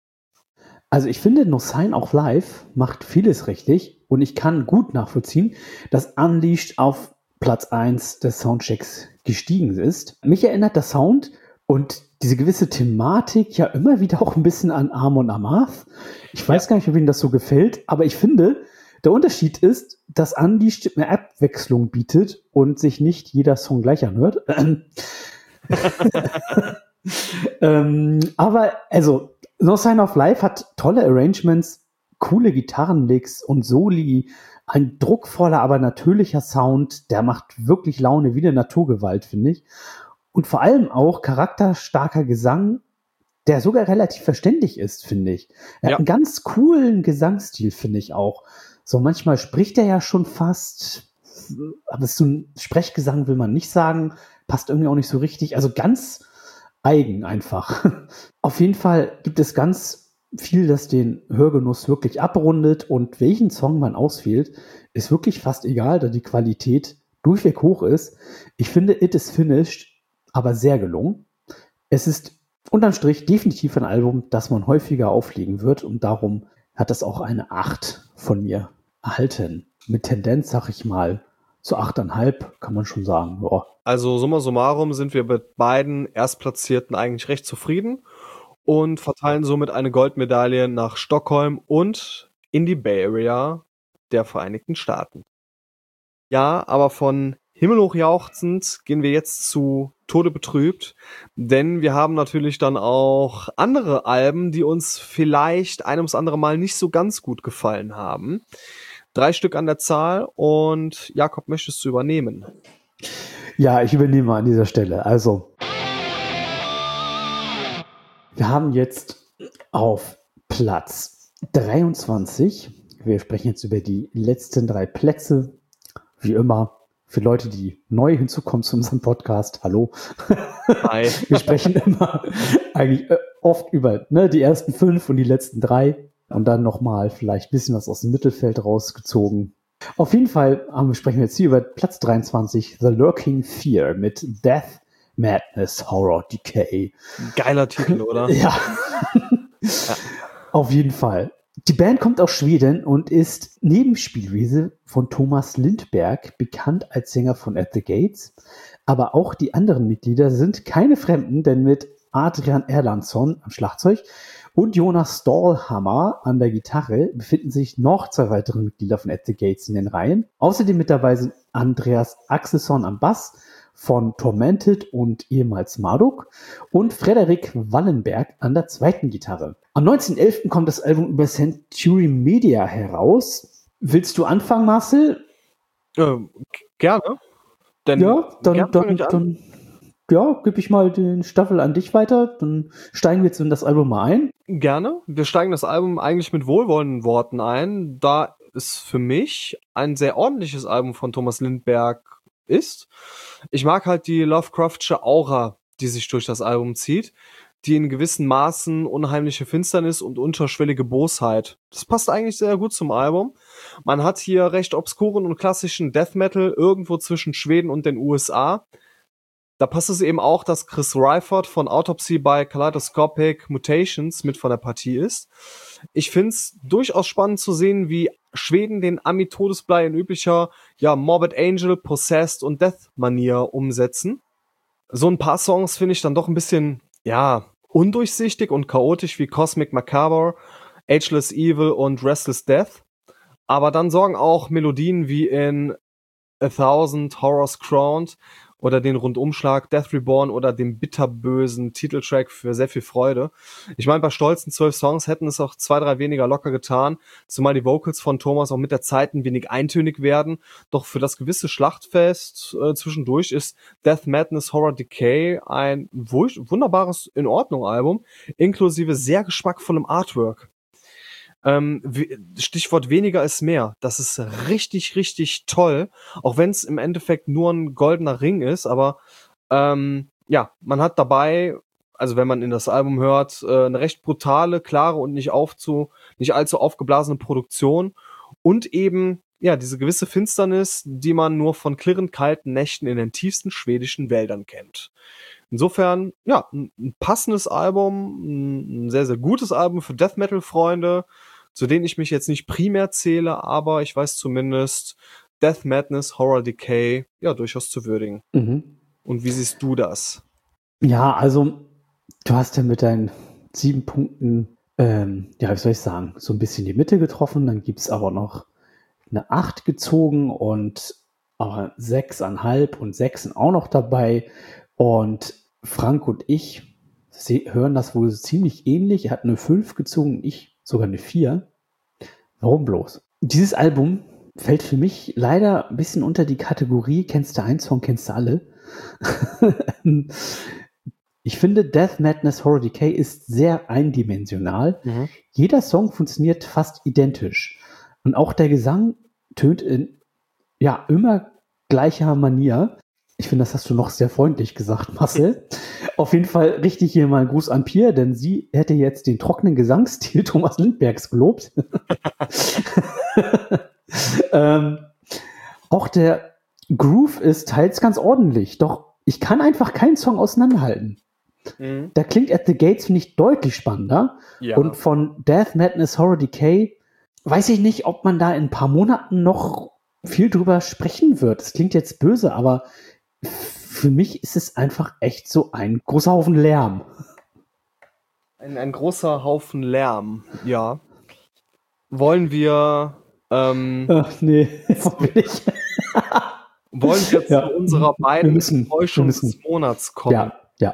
Also ich finde, No Sign of Life macht vieles richtig und ich kann gut nachvollziehen, dass Unleashed auf Platz 1 des Soundchecks gestiegen ist. Mich erinnert der Sound und diese gewisse Thematik ja immer wieder auch ein bisschen an Amon Amarth. Ich weiß gar nicht, ob Ihnen das so gefällt, aber ich finde, der Unterschied ist, dass Unleashed eine Abwechslung bietet und sich nicht jeder Song gleich anhört. Aber also No Sign of Life hat tolle Arrangements, coole Gitarrenlicks und Soli, ein druckvoller, aber natürlicher Sound, der macht wirklich Laune wie eine Naturgewalt, finde ich. Und vor allem auch charakterstarker Gesang, der sogar relativ verständlich ist, finde ich. Er hat einen ganz coolen Gesangsstil, finde ich auch. So manchmal spricht er ja schon fast, aber so ein Sprechgesang will man nicht sagen, passt irgendwie auch nicht so richtig. Also ganz eigen einfach. Auf jeden Fall gibt es ganz viel, das den Hörgenuss wirklich abrundet und welchen Song man auswählt, ist wirklich fast egal, da die Qualität durchweg hoch ist. Ich finde It Is Finished aber sehr gelungen. Es ist unterm Strich definitiv ein Album, das man häufiger auflegen wird und darum hat es auch eine 8 von mir erhalten. Mit Tendenz, sag ich mal, zu 8,5 kann man schon sagen. Ja. Also summa summarum sind wir mit beiden Erstplatzierten eigentlich recht zufrieden und verteilen somit eine Goldmedaille nach Stockholm und in die Bay Area der Vereinigten Staaten. Ja, aber von himmelhoch jauchzend gehen wir jetzt zu Tode betrübt, denn wir haben natürlich dann auch andere Alben, die uns vielleicht ein ums andere Mal nicht so ganz gut gefallen haben. 3 Stück an der Zahl und Jakob, möchtest du übernehmen? Ja, ich übernehme an dieser Stelle. Also, wir haben jetzt auf Platz 23, wir sprechen jetzt über die letzten 3 Plätze, wie immer, für Leute, die neu hinzukommen zu unserem Podcast, hallo. Hi. Wir sprechen immer eigentlich oft über die ersten 5 und die letzten 3 und dann nochmal vielleicht ein bisschen was aus dem Mittelfeld rausgezogen. Auf jeden Fall sprechen wir jetzt hier über Platz 23, The Lurking Fear mit Death, Madness, Horror, Decay. Geiler Titel, oder? Ja. Auf jeden Fall. Die Band kommt aus Schweden und ist neben Spielwiese von Thomas Lindberg bekannt als Sänger von At the Gates. Aber auch die anderen Mitglieder sind keine Fremden, denn mit Adrian Erlandsson am Schlagzeug und Jonas Stålhammar an der Gitarre befinden sich noch 2 weitere Mitglieder von At the Gates in den Reihen. Außerdem mit dabei sind Andreas Axelsson am Bass von Tormented und ehemals Marduk und Frederik Wallenberg an der zweiten Gitarre. Am 19.11. kommt das Album über Century Media heraus. Willst du anfangen, Marcel? Gerne. Ja, dann gebe ich mal den Staffel an dich weiter. Dann steigen wir jetzt in das Album mal ein. Gerne. Wir steigen das Album eigentlich mit wohlwollenden Worten ein, da es für mich ein sehr ordentliches Album von Thomas Lindberg ist. Ich mag halt die Lovecraftsche Aura, die sich durch das Album zieht, die in gewissen Maßen unheimliche Finsternis und unterschwellige Bosheit. Das passt eigentlich sehr gut zum Album. Man hat hier recht obskuren und klassischen Death Metal irgendwo zwischen Schweden und den USA. Da passt es eben auch, dass Chris Reifert von Autopsy by Kaleidoscopic Mutations mit von der Partie ist. Ich find's durchaus spannend zu sehen, wie Schweden den Ami-Todesblei in üblicher, Morbid Angel, Possessed und Death-Manier umsetzen. So ein paar Songs finde ich dann doch ein bisschen, undurchsichtig und chaotisch wie Cosmic Macabre, Ageless Evil und Restless Death. Aber dann sorgen auch Melodien wie in A Thousand Horrors Crowned oder den Rundumschlag Death Reborn oder dem bitterbösen Titeltrack für sehr viel Freude. Ich meine, bei stolzen 12 Songs hätten es auch 2, 3 weniger locker getan, zumal die Vocals von Thomas auch mit der Zeit ein wenig eintönig werden. Doch für das gewisse Schlachtfest zwischendurch ist Death Madness Horror Decay ein wunderbares In-Ordnung-Album, inklusive sehr geschmackvollem Artwork. Stichwort weniger ist mehr. Das ist richtig, richtig toll. Auch wenn es im Endeffekt nur ein goldener Ring ist, aber man hat dabei, also wenn man in das Album hört, eine recht brutale, klare und nicht allzu aufgeblasene Produktion und eben diese gewisse Finsternis, die man nur von klirrend kalten Nächten in den tiefsten schwedischen Wäldern kennt. Insofern, ein passendes Album, ein sehr, sehr gutes Album für Death Metal-Freunde, zu denen ich mich jetzt nicht primär zähle, aber ich weiß zumindest Death Madness, Horror Decay, durchaus zu würdigen. Mhm. Und wie siehst du das? Ja, also du hast ja mit deinen 7 Punkten, wie soll ich sagen, so ein bisschen die Mitte getroffen, dann gibt's aber noch eine 8 gezogen und aber 6,5 und 6 sind auch noch dabei. Und Frank und ich hören das wohl ziemlich ähnlich. Er hat eine 5 gezogen, ich sogar eine 4. Warum bloß? Dieses Album fällt für mich leider ein bisschen unter die Kategorie, kennst du einen Song, kennst du alle. Ich finde, Death Madness Horror Decay ist sehr eindimensional. Mhm. Jeder Song funktioniert fast identisch. Und auch der Gesang tönt in immer gleicher Manier. Ich finde, das hast du noch sehr freundlich gesagt, Marcel. Auf jeden Fall richtig hier mal einen Gruß an Pia, denn sie hätte jetzt den trockenen Gesangsstil Thomas Lindbergs gelobt. Auch der Groove ist teils ganz ordentlich, doch ich kann einfach keinen Song auseinanderhalten. Mhm. Da klingt At the Gates, finde ich, deutlich spannender. Ja. Und von Death Madness Horror Decay weiß ich nicht, ob man da in ein paar Monaten noch viel drüber sprechen wird. Das klingt jetzt böse, aber für mich ist es einfach echt so ein großer Haufen Lärm. Ein großer Haufen Lärm, ja. wollen wir Ach nee, will ich. wollen wir zu unserer beiden Enttäuschung des Monats kommen. Ja.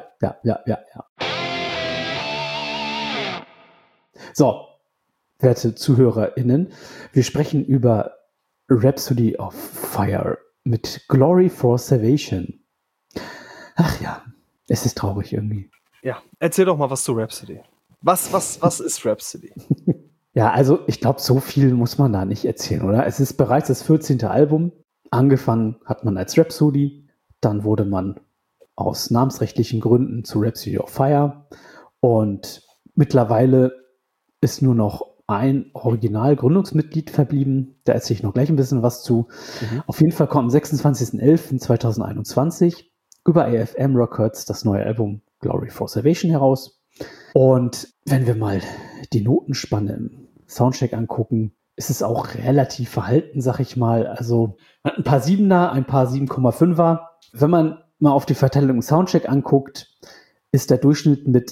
So, werte ZuhörerInnen, wir sprechen über Rhapsody of Fire mit Glory for Salvation. Ach ja, es ist traurig irgendwie. Ja, erzähl doch mal was zu Rhapsody. Was ist Rhapsody? Ja, also ich glaube, so viel muss man da nicht erzählen, oder? Es ist bereits das 14. Album. Angefangen hat man als Rhapsody, dann wurde man aus namensrechtlichen Gründen zu Rhapsody of Fire und mittlerweile ist nur noch ein Original-Gründungsmitglied verblieben. Da erzähle ich noch gleich ein bisschen was zu. Mhm. Auf jeden Fall kommt am 26.11.2021 über AFM Records das neue Album Glory for Salvation heraus. Und wenn wir mal die Notenspanne im Soundcheck angucken, ist es auch relativ verhalten, sag ich mal. Also ein paar 7er, ein paar 7,5er. Wenn man mal auf die Verteilung im Soundcheck anguckt, ist der Durchschnitt mit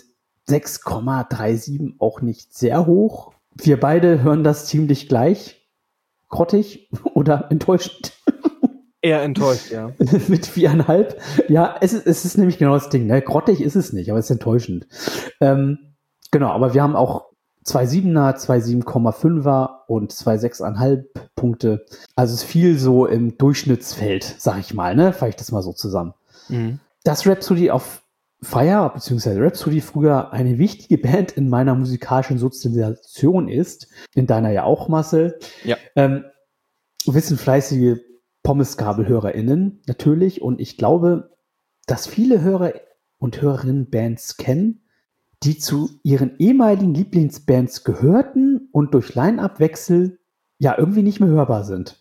6,37 auch nicht sehr hoch. Wir beide hören das ziemlich gleich grottig oder enttäuschend. Eher enttäuscht, ja. Mit 4,5. Ja, es ist nämlich genau das Ding. Ne? Grottig ist es nicht, aber es ist enttäuschend. Genau, aber wir haben auch 2 7er, 2 7,5er und 2 6,5 Punkte. Also es ist viel so im Durchschnittsfeld, sag ich mal, ne? Fasse ich das mal so zusammen. Mhm. Das Rhapsody of Fire, beziehungsweise Rhapsody früher eine wichtige Band in meiner musikalischen Sozialisation ist, in deiner ja auch, Marcel. Ja. Wissen fleißige Pommesgabelhörerinnen natürlich, und ich glaube, dass viele Hörer und Hörerinnen Bands kennen, die zu ihren ehemaligen Lieblingsbands gehörten und durch Line-Up-Wechsel ja irgendwie nicht mehr hörbar sind.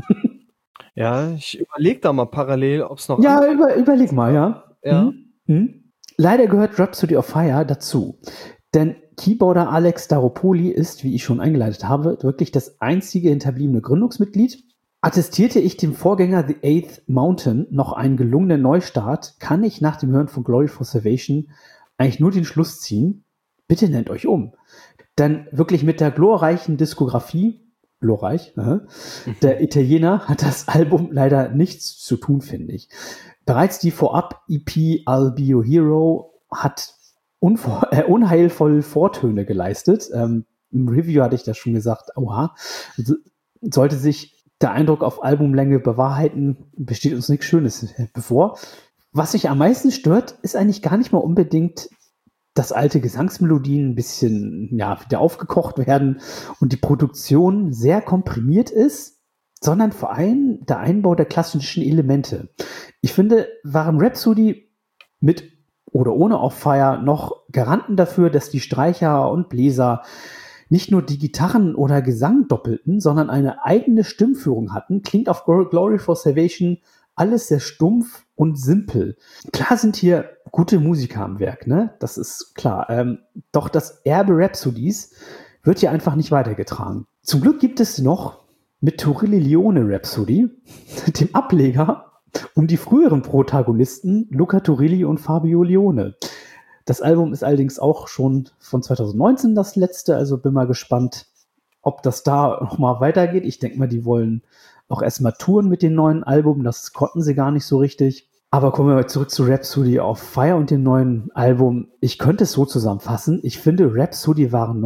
Ja, ich überlege da mal parallel, ob es noch... Ja, überleg mal, ja. Ja. Leider gehört Rhapsody of Fire dazu. Denn Keyboarder Alex Staropoli ist, wie ich schon eingeleitet habe, wirklich das einzige hinterbliebene Gründungsmitglied. Attestierte ich dem Vorgänger The Eighth Mountain noch einen gelungenen Neustart, kann ich nach dem Hören von Glory for Salvation eigentlich nur den Schluss ziehen, bitte nennt euch um. Denn wirklich mit der glorreichen Diskografie, glorreich, der Italiener hat das Album leider nichts zu tun, finde ich. Bereits die Vorab-EP I'll Be Your Hero hat unheilvoll Vortöne geleistet. Im Review hatte ich das schon gesagt, oha, sollte sich der Eindruck auf Albumlänge bewahrheiten, besteht uns nichts Schönes bevor. Was sich am meisten stört, ist eigentlich gar nicht mal unbedingt, dass alte Gesangsmelodien ein bisschen wieder aufgekocht werden und die Produktion sehr komprimiert ist, sondern vor allem der Einbau der klassischen Elemente. Ich finde, waren Rhapsody mit oder ohne Off Fire noch Garanten dafür, dass die Streicher und Bläser nicht nur die Gitarren oder Gesang doppelten, sondern eine eigene Stimmführung hatten, klingt auf Glory for Salvation alles sehr stumpf und simpel. Klar sind hier gute Musiker am Werk, ne? Das ist klar. Doch das Erbe Rhapsodies wird hier einfach nicht weitergetragen. Zum Glück gibt es noch mit Turilli Leone Rhapsody, dem Ableger um die früheren Protagonisten Luca Turilli und Fabio Leone. Das Album ist allerdings auch schon von 2019 das letzte, also bin mal gespannt, ob das da nochmal weitergeht. Ich denke mal, die wollen auch erstmal touren mit dem neuen Album, das konnten sie gar nicht so richtig. Aber kommen wir mal zurück zu Rhapsody of Fire und dem neuen Album. Ich könnte es so zusammenfassen, ich finde, Rhapsody waren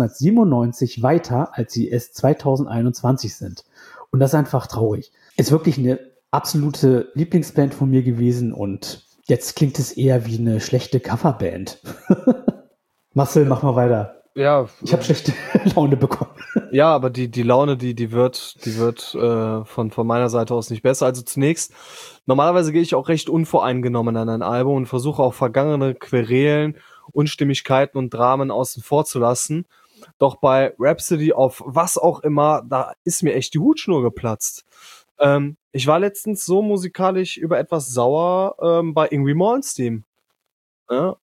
1997 weiter, als sie es 2021 sind. Und das ist einfach traurig. Ist wirklich eine absolute Lieblingsband von mir gewesen und jetzt klingt es eher wie eine schlechte Coverband. Marcel, mach mal weiter. Ja. Ich habe schlechte Laune bekommen. Ja, aber die Laune, die wird von meiner Seite aus nicht besser. Also zunächst, normalerweise gehe ich auch recht unvoreingenommen an ein Album und versuche auch vergangene Querelen, Unstimmigkeiten und Dramen außen vor zu lassen. Doch bei Rhapsody of was auch immer, da ist mir echt die Hutschnur geplatzt. Ich war letztens so musikalisch über etwas sauer bei Yngwie Malmsteen. Ja,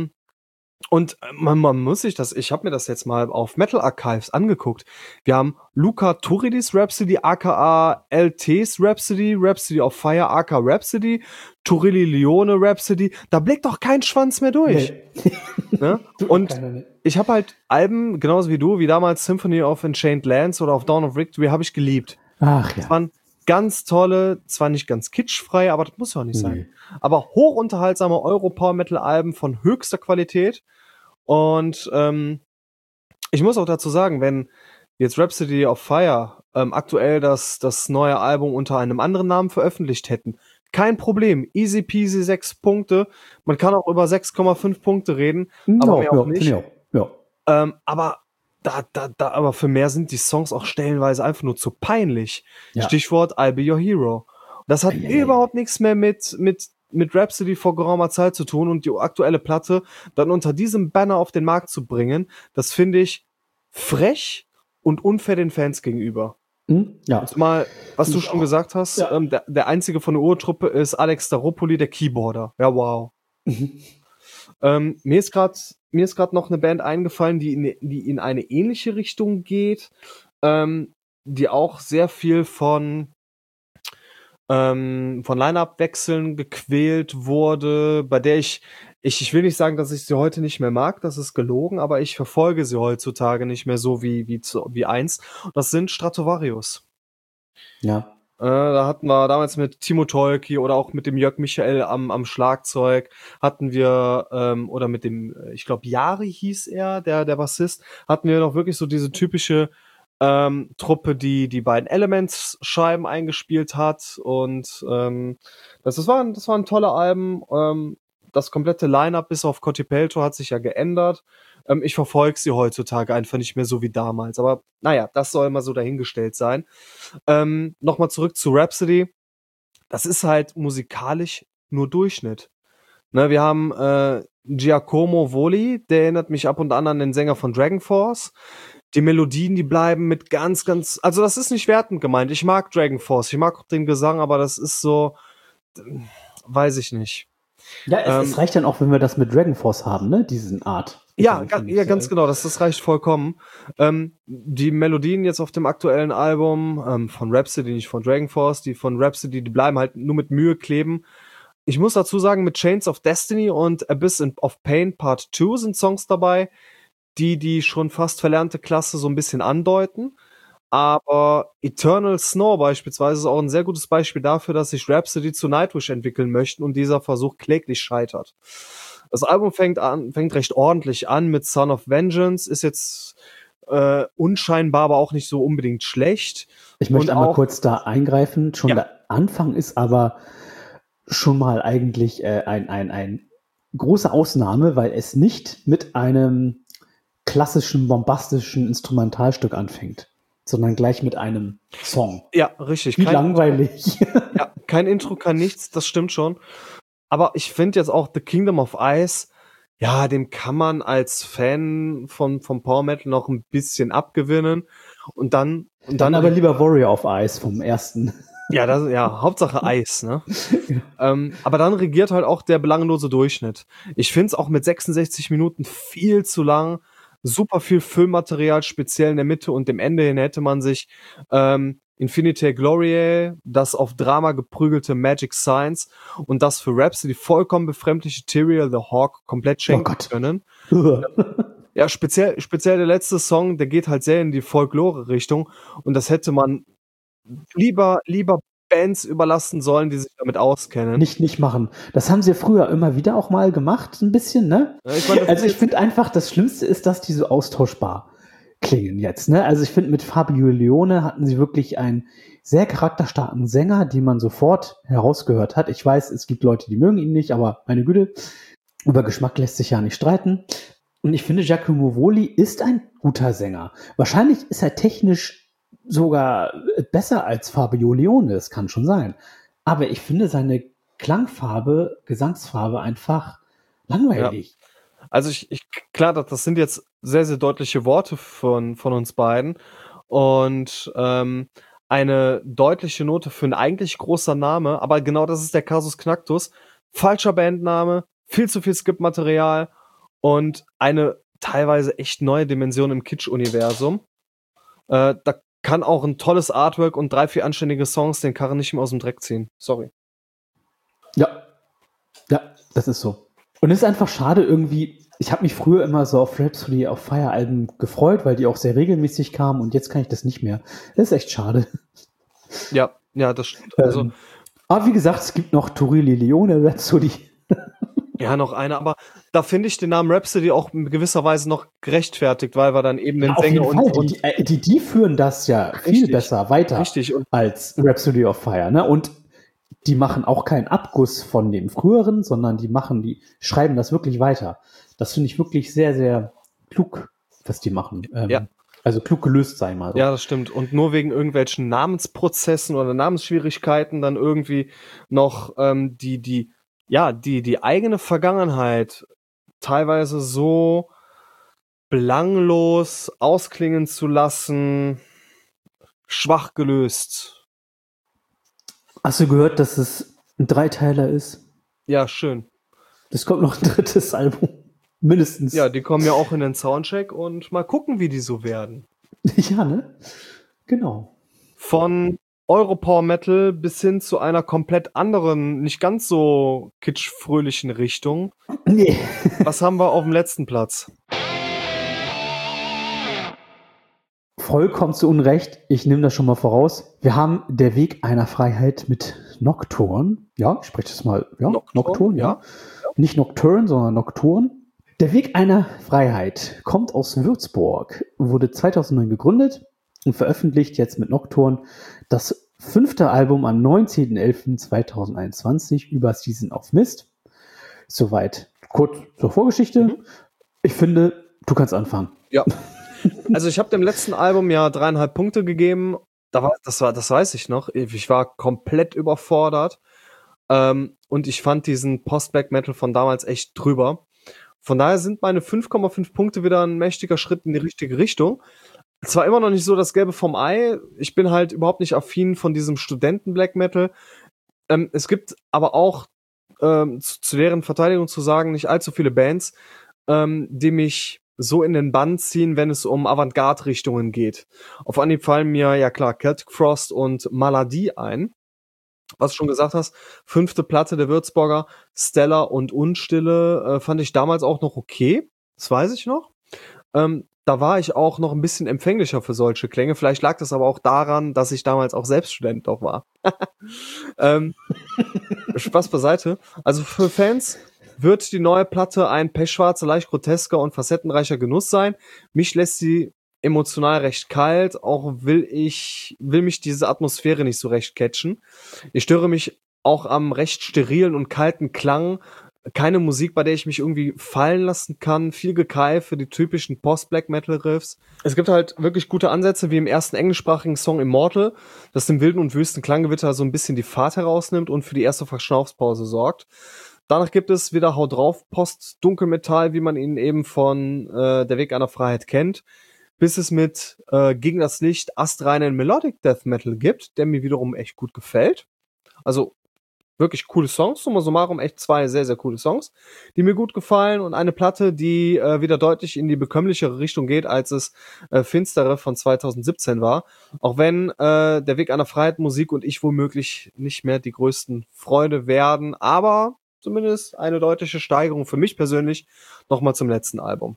und man muss sich ich habe mir das jetzt mal auf Metal Archives angeguckt. Wir haben Luca Turidis Rhapsody, aka LT's Rhapsody, Rhapsody of Fire, aka Rhapsody, Turilli Leone Rhapsody. Da blickt doch kein Schwanz mehr durch. Nee. Ne? Und ich habe halt Alben, genauso wie du, wie damals Symphony of Enchanted Lands oder auf Dawn of Victory, habe ich geliebt. Ach ja. Das waren ganz tolle, zwar nicht ganz kitschfrei, aber das muss ja auch nicht sein. Aber hochunterhaltsame Euro-Power-Metal-Alben von höchster Qualität. Und ich muss auch dazu sagen, wenn jetzt Rhapsody of Fire aktuell das neue Album unter einem anderen Namen veröffentlicht hätten, kein Problem. Easy peasy 6 Punkte. Man kann auch über 6,5 Punkte reden, aber mehr auch nicht. Aber für mehr sind die Songs auch stellenweise einfach nur zu peinlich. Ja. Stichwort I'll Be Your Hero. Das hat überhaupt nichts mehr mit Rhapsody vor geraumer Zeit zu tun und die aktuelle Platte dann unter diesem Banner auf den Markt zu bringen, das finde ich frech und unfair den Fans gegenüber. Ja. Und mal, was du schon gesagt hast, der einzige von der Urtruppe ist Alex Staropoli, der Keyboarder. Ja, wow. Mir ist gerade mir ist gerade noch eine Band eingefallen, die in eine ähnliche Richtung geht, die auch sehr viel von Line-Up-Wechseln gequält wurde, bei der ich will nicht sagen, dass ich sie heute nicht mehr mag, das ist gelogen, aber ich verfolge sie heutzutage nicht mehr so wie einst. Das sind Stratovarius. Ja. Da hatten wir damals mit Timo Tolki oder auch mit dem Jörg Michael am Schlagzeug, hatten wir, oder mit dem, ich glaube, Yari hieß er, der Bassist, hatten wir noch wirklich so diese typische Truppe, die beiden Elements-Scheiben eingespielt hat. Und das waren tolle Alben. Das komplette Line-Up bis auf Kotipelto hat sich ja geändert. Ich verfolge sie heutzutage einfach nicht mehr so wie damals. Aber naja, das soll mal so dahingestellt sein. Nochmal zurück zu Rhapsody. Das ist halt musikalisch nur Durchschnitt. Ne, wir haben Giacomo Voli, der erinnert mich ab und an den Sänger von Dragon Force. Die Melodien, die bleiben mit also das ist nicht wertend gemeint. Ich mag Dragon Force, ich mag auch den Gesang, aber das ist so, weiß ich nicht. Ja, es reicht dann auch, wenn wir das mit Dragon Force haben, ne? Diesen Art. Ja, ganz genau, das reicht vollkommen. Die Melodien jetzt auf dem aktuellen Album von Rhapsody, nicht von Dragon Force, die von Rhapsody, die bleiben halt nur mit Mühe kleben. Ich muss dazu sagen, mit Chains of Destiny und Abyss of Pain Part 2 sind Songs dabei, die schon fast verlernte Klasse so ein bisschen andeuten. Aber Eternal Snow beispielsweise ist auch ein sehr gutes Beispiel dafür, dass sich Rhapsody zu Nightwish entwickeln möchten und dieser Versuch kläglich scheitert. Das Album fängt recht ordentlich an mit Son of Vengeance, ist jetzt unscheinbar, aber auch nicht so unbedingt schlecht. Ich möchte einmal kurz da eingreifen. Schon der Anfang ist aber schon mal eigentlich ein große Ausnahme, weil es nicht mit einem klassischen, bombastischen Instrumentalstück anfängt, sondern gleich mit einem Song. Ja, richtig. Wie langweilig. Ja, kein Intro, kein nichts, das stimmt schon. Aber ich finde jetzt auch The Kingdom of Ice, ja, dem kann man als Fan von Power Metal noch ein bisschen abgewinnen. Und dann aber lieber Warrior of Ice vom ersten. Ja, Hauptsache Eis, ne? Aber dann regiert halt auch der belanglose Durchschnitt. Ich find's auch mit 66 Minuten viel zu lang. Super viel Füllmaterial, speziell in der Mitte und dem Ende hin hätte man sich Infinite Gloriae, das auf Drama geprügelte Magic Science und das für Rhapsody vollkommen befremdliche Tyrael the Hawk komplett schenken können. Ja, speziell der letzte Song, der geht halt sehr in die Folklore-Richtung und das hätte man lieber Bands überlassen sollen, die sich damit auskennen. Nicht machen. Das haben sie ja früher immer wieder auch mal gemacht, ein bisschen, ne? Ja, ich finde einfach, das Schlimmste ist, dass die so austauschbar klingen jetzt, ne? Also ich finde, mit Fabio Leone hatten sie wirklich einen sehr charakterstarken Sänger, den man sofort herausgehört hat. Ich weiß, es gibt Leute, die mögen ihn nicht, aber meine Güte, über Geschmack lässt sich ja nicht streiten. Und ich finde, Giacomo Voli ist ein guter Sänger. Wahrscheinlich ist er technisch sogar besser als Fabio Leone, das kann schon sein. Aber ich finde seine Klangfarbe, Gesangsfarbe einfach langweilig. Ja. Also klar, das sind jetzt sehr, sehr deutliche Worte von uns beiden. Und eine deutliche Note für ein eigentlich großer Name, aber genau das ist der Kasus Knacktus. Falscher Bandname, viel zu viel Skip-Material und eine teilweise echt neue Dimension im Kitsch-Universum. Da kann auch ein tolles Artwork und 3-4 anständige Songs den Karren nicht mehr aus dem Dreck ziehen. Sorry. Ja, das ist so. Und es ist einfach schade irgendwie, ich habe mich früher immer so auf Rhapsody auf Fire-Alben gefreut, weil die auch sehr regelmäßig kamen und jetzt kann ich das nicht mehr. Das ist echt schade. Ja, das stimmt. Also, aber wie gesagt, es gibt noch Turilli Leone Rhapsody. Ja, noch eine, aber da finde ich den Namen Rhapsody auch in gewisser Weise noch gerechtfertigt, weil wir dann eben den Sänger und die führen das ja viel besser weiter als Rhapsody of Fire, ne? Und die machen auch keinen Abguss von dem früheren, sondern die schreiben das wirklich weiter. Das finde ich wirklich sehr, sehr klug, was die machen. Also klug gelöst sein mal. So. Ja, das stimmt. Und nur wegen irgendwelchen Namensprozessen oder Namensschwierigkeiten dann irgendwie noch die eigene Vergangenheit teilweise so belanglos ausklingen zu lassen, schwach gelöst. Hast du gehört, dass es ein Dreiteiler ist? Ja, schön. Es kommt noch ein drittes Album. Mindestens. Ja, die kommen ja auch in den Soundcheck und mal gucken, wie die so werden. Ja, ne? Genau. Von Europower Metal bis hin zu einer komplett anderen, nicht ganz so kitschfröhlichen Richtung. Nee. Was haben wir auf dem letzten Platz? Vollkommen zu Unrecht. Ich nehme das schon mal voraus. Wir haben Der Weg einer Freiheit mit Nocturne. Ja, ich spreche das mal. Ja, Nocturne, ja. Nicht Nocturne, sondern Nocturne. Der Weg einer Freiheit kommt aus Würzburg, wurde 2009 gegründet und veröffentlicht jetzt mit Nocturne das 5. Album am 19.11.2021 über Season of Mist. Soweit kurz zur Vorgeschichte. Ich finde, du kannst anfangen. Ja. Also ich habe dem letzten Album ja 3,5 Punkte gegeben. Das weiß ich noch. Ich war komplett überfordert. Und ich fand diesen Post-Black Metal von damals echt drüber. Von daher sind meine 5,5 Punkte wieder ein mächtiger Schritt in die richtige Richtung. Zwar immer noch nicht so das Gelbe vom Ei. Ich bin halt überhaupt nicht affin von diesem Studenten-Black Metal. Es gibt aber auch, zu deren Verteidigung zu sagen, nicht allzu viele Bands, die mich so in den Bann ziehen, wenn es um Avantgarde-Richtungen geht. Auf Anhieb fallen mir, ja klar, Celtic Frost und Maladie ein. Was du schon gesagt hast, 5. Platte der Würzburger, Stellar und Unstille, fand ich damals auch noch okay. Das weiß ich noch. Da war ich auch noch ein bisschen empfänglicher für solche Klänge. Vielleicht lag das aber auch daran, dass ich damals auch selbst Student doch war. Spaß beiseite. Also für Fans wird die neue Platte ein pechschwarzer, leicht grotesker und facettenreicher Genuss sein. Mich lässt sie emotional recht kalt, auch will mich diese Atmosphäre nicht so recht catchen. Ich störe mich auch am recht sterilen und kalten Klang. Keine Musik, bei der ich mich irgendwie fallen lassen kann. Viel Gekei für die typischen Post-Black-Metal-Riffs. Es gibt halt wirklich gute Ansätze, wie im ersten englischsprachigen Song Immortal, das dem wilden und wüsten Klanggewitter so ein bisschen die Fahrt herausnimmt und für die erste Verschnaufspause sorgt. Danach gibt es wieder Hau drauf Post-Dunkelmetall, wie man ihn eben von Der Weg einer Freiheit kennt, bis es mit Gegen das Licht astreinen Melodic Death Metal gibt, der mir wiederum echt gut gefällt. Also wirklich coole Songs, summa summarum echt 2 sehr, sehr coole Songs, die mir gut gefallen und eine Platte, die wieder deutlich in die bekömmlichere Richtung geht, als es Finstere von 2017 war. Auch wenn Der Weg einer Freiheit Musik und ich womöglich nicht mehr die größten Freude werden, aber zumindest eine deutliche Steigerung für mich persönlich nochmal zum letzten Album.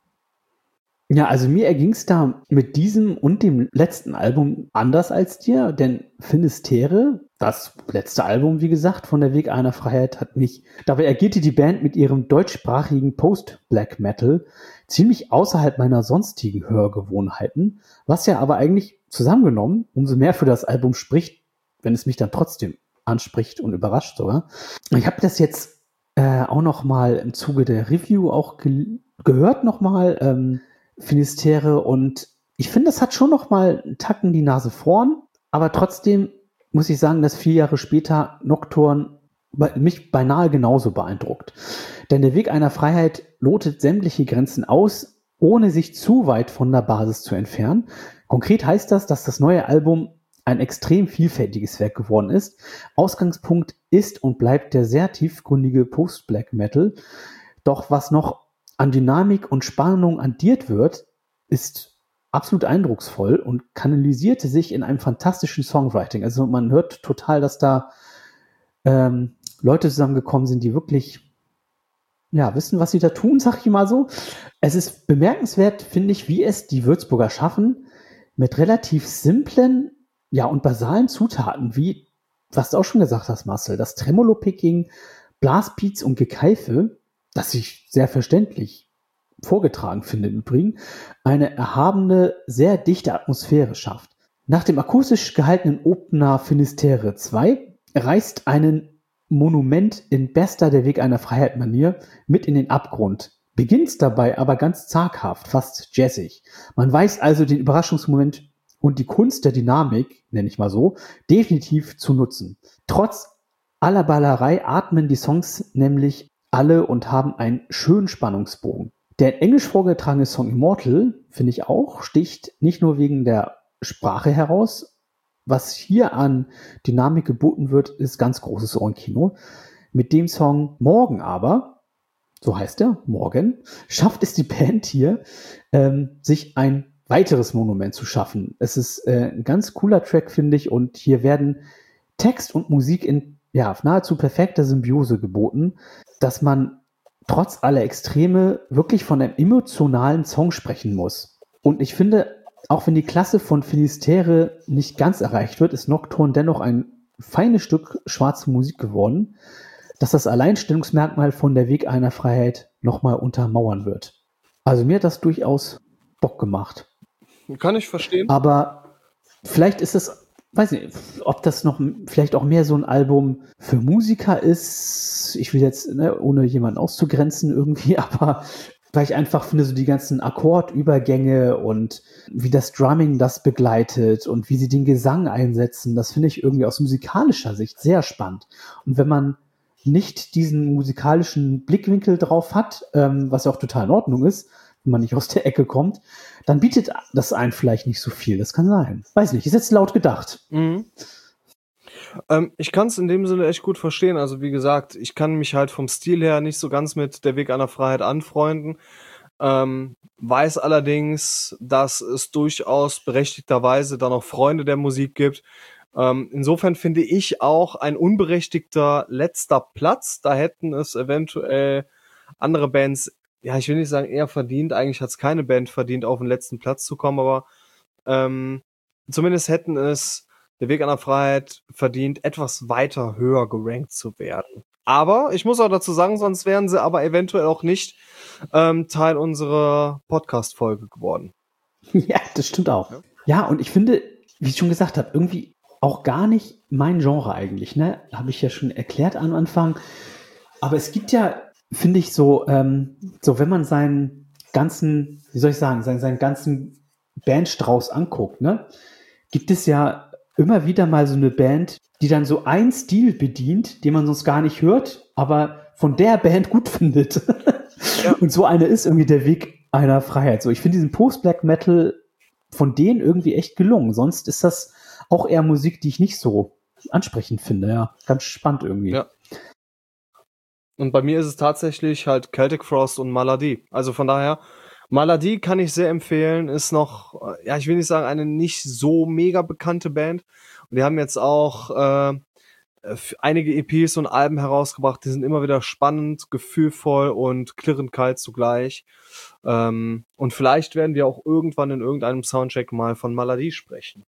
Ja, also mir erging's da mit diesem und dem letzten Album anders als dir, denn Finistere, das letzte Album, wie gesagt, von Der Weg einer Freiheit, hat mich, dabei agierte die Band mit ihrem deutschsprachigen Post-Black Metal ziemlich außerhalb meiner sonstigen Hörgewohnheiten, was ja aber eigentlich zusammengenommen umso mehr für das Album spricht, wenn es mich dann trotzdem anspricht und überrascht sogar. Ich habe das jetzt auch noch mal im Zuge der Review auch gehört nochmal, Finistere, und ich finde, das hat schon noch mal einen Tacken die Nase vorn, aber trotzdem muss ich sagen, dass 4 Jahre später Nocturne mich beinahe genauso beeindruckt. Denn Der Weg einer Freiheit lotet sämtliche Grenzen aus, ohne sich zu weit von der Basis zu entfernen. Konkret heißt das, dass das neue Album ein extrem vielfältiges Werk geworden ist. Ausgangspunkt ist und bleibt der sehr tiefgründige Post-Black Metal. Doch was noch an Dynamik und Spannung addiert wird, ist absolut eindrucksvoll und kanalisierte sich in einem fantastischen Songwriting. Also man hört total, dass da Leute zusammengekommen sind, die wirklich wissen, was sie da tun, sag ich mal so. Es ist bemerkenswert, finde ich, wie es die Würzburger schaffen, mit relativ simplen und basalen Zutaten, wie, was du auch schon gesagt hast, Marcel, das Tremolo-Picking, Blastbeats und Gekeife, das ich sehr verständlich vorgetragen finde im Übrigen, eine erhabene, sehr dichte Atmosphäre schafft. Nach dem akustisch gehaltenen Opener Finistere 2 reißt einen Monument in bester Der Weg einer Freiheit-Manier mit in den Abgrund. Beginnt dabei aber ganz zaghaft, fast jazzig. Man weiß also den Überraschungsmoment und die Kunst der Dynamik, nenne ich mal so, definitiv zu nutzen. Trotz aller Ballerei atmen die Songs nämlich alle und haben einen schönen Spannungsbogen. Der in Englisch vorgetragene Song Immortal, finde ich auch, sticht nicht nur wegen der Sprache heraus. Was hier an Dynamik geboten wird, ist ganz großes Ohrenkino. Mit dem Song Morgen aber so heißt er, Morgan, schafft es die Band hier, sich ein weiteres Monument zu schaffen. Es ist ein ganz cooler Track, finde ich, und hier werden Text und Musik in nahezu perfekter Symbiose geboten, dass man trotz aller Extreme wirklich von einem emotionalen Song sprechen muss. Und ich finde, auch wenn die Klasse von Finisterre nicht ganz erreicht wird, ist Nocturne dennoch ein feines Stück schwarze Musik geworden, dass das Alleinstellungsmerkmal von der Weg einer Freiheit nochmal untermauern wird. Also mir hat das durchaus Bock gemacht. Kann ich verstehen. Aber vielleicht ist es, weiß nicht, ob das noch vielleicht auch mehr so ein Album für Musiker ist. Ich will jetzt, ohne jemanden auszugrenzen irgendwie, aber weil ich einfach finde, so die ganzen Akkordübergänge und wie das Drumming das begleitet und wie sie den Gesang einsetzen, das finde ich irgendwie aus musikalischer Sicht sehr spannend. Und wenn man nicht diesen musikalischen Blickwinkel drauf hat, was ja auch total in Ordnung ist, wenn man nicht aus der Ecke kommt, dann bietet das einen vielleicht nicht so viel. Das kann sein. Weiß nicht, ist jetzt laut gedacht. Mhm. Ich kann es in dem Sinne echt gut verstehen. Also wie gesagt, ich kann mich halt vom Stil her nicht so ganz mit der Weg einer Freiheit anfreunden. Weiß allerdings, dass es durchaus berechtigterweise da noch Freunde der Musik gibt. Insofern finde ich auch ein unberechtigter letzter Platz. Da hätten es eventuell andere Bands, ja, ich will nicht sagen eher verdient. Eigentlich hat es keine Band verdient, auf den letzten Platz zu kommen, aber zumindest hätten es der Weg einer Freiheit verdient, etwas weiter höher gerankt zu werden. Aber ich muss auch dazu sagen, sonst wären sie aber eventuell auch nicht Teil unserer Podcast-Folge geworden. Ja, das stimmt auch. Ja, und ich finde, wie ich schon gesagt habe, irgendwie auch gar nicht mein Genre eigentlich, ne? Habe ich ja schon erklärt am Anfang. Aber es gibt ja, finde ich, so wenn man seinen ganzen, wie soll ich sagen, seinen ganzen Bandstrauß anguckt, ne? Gibt es ja immer wieder mal so eine Band, die dann so einen Stil bedient, den man sonst gar nicht hört, aber von der Band gut findet. Ja. Und so eine ist irgendwie der Weg einer Freiheit. So, ich finde diesen Post-Black Metal von denen irgendwie echt gelungen. Sonst ist das auch eher Musik, die ich nicht so ansprechend finde. Ja, ganz spannend irgendwie. Ja. Und bei mir ist es tatsächlich halt Celtic Frost und Maladie. Also von daher, Maladie kann ich sehr empfehlen, ist noch, ja, ich will nicht sagen, eine nicht so mega bekannte Band. Und die haben jetzt auch einige EPs und Alben herausgebracht, die sind immer wieder spannend, gefühlvoll und klirrend kalt zugleich. Und vielleicht werden wir auch irgendwann in irgendeinem Soundcheck mal von Maladie sprechen.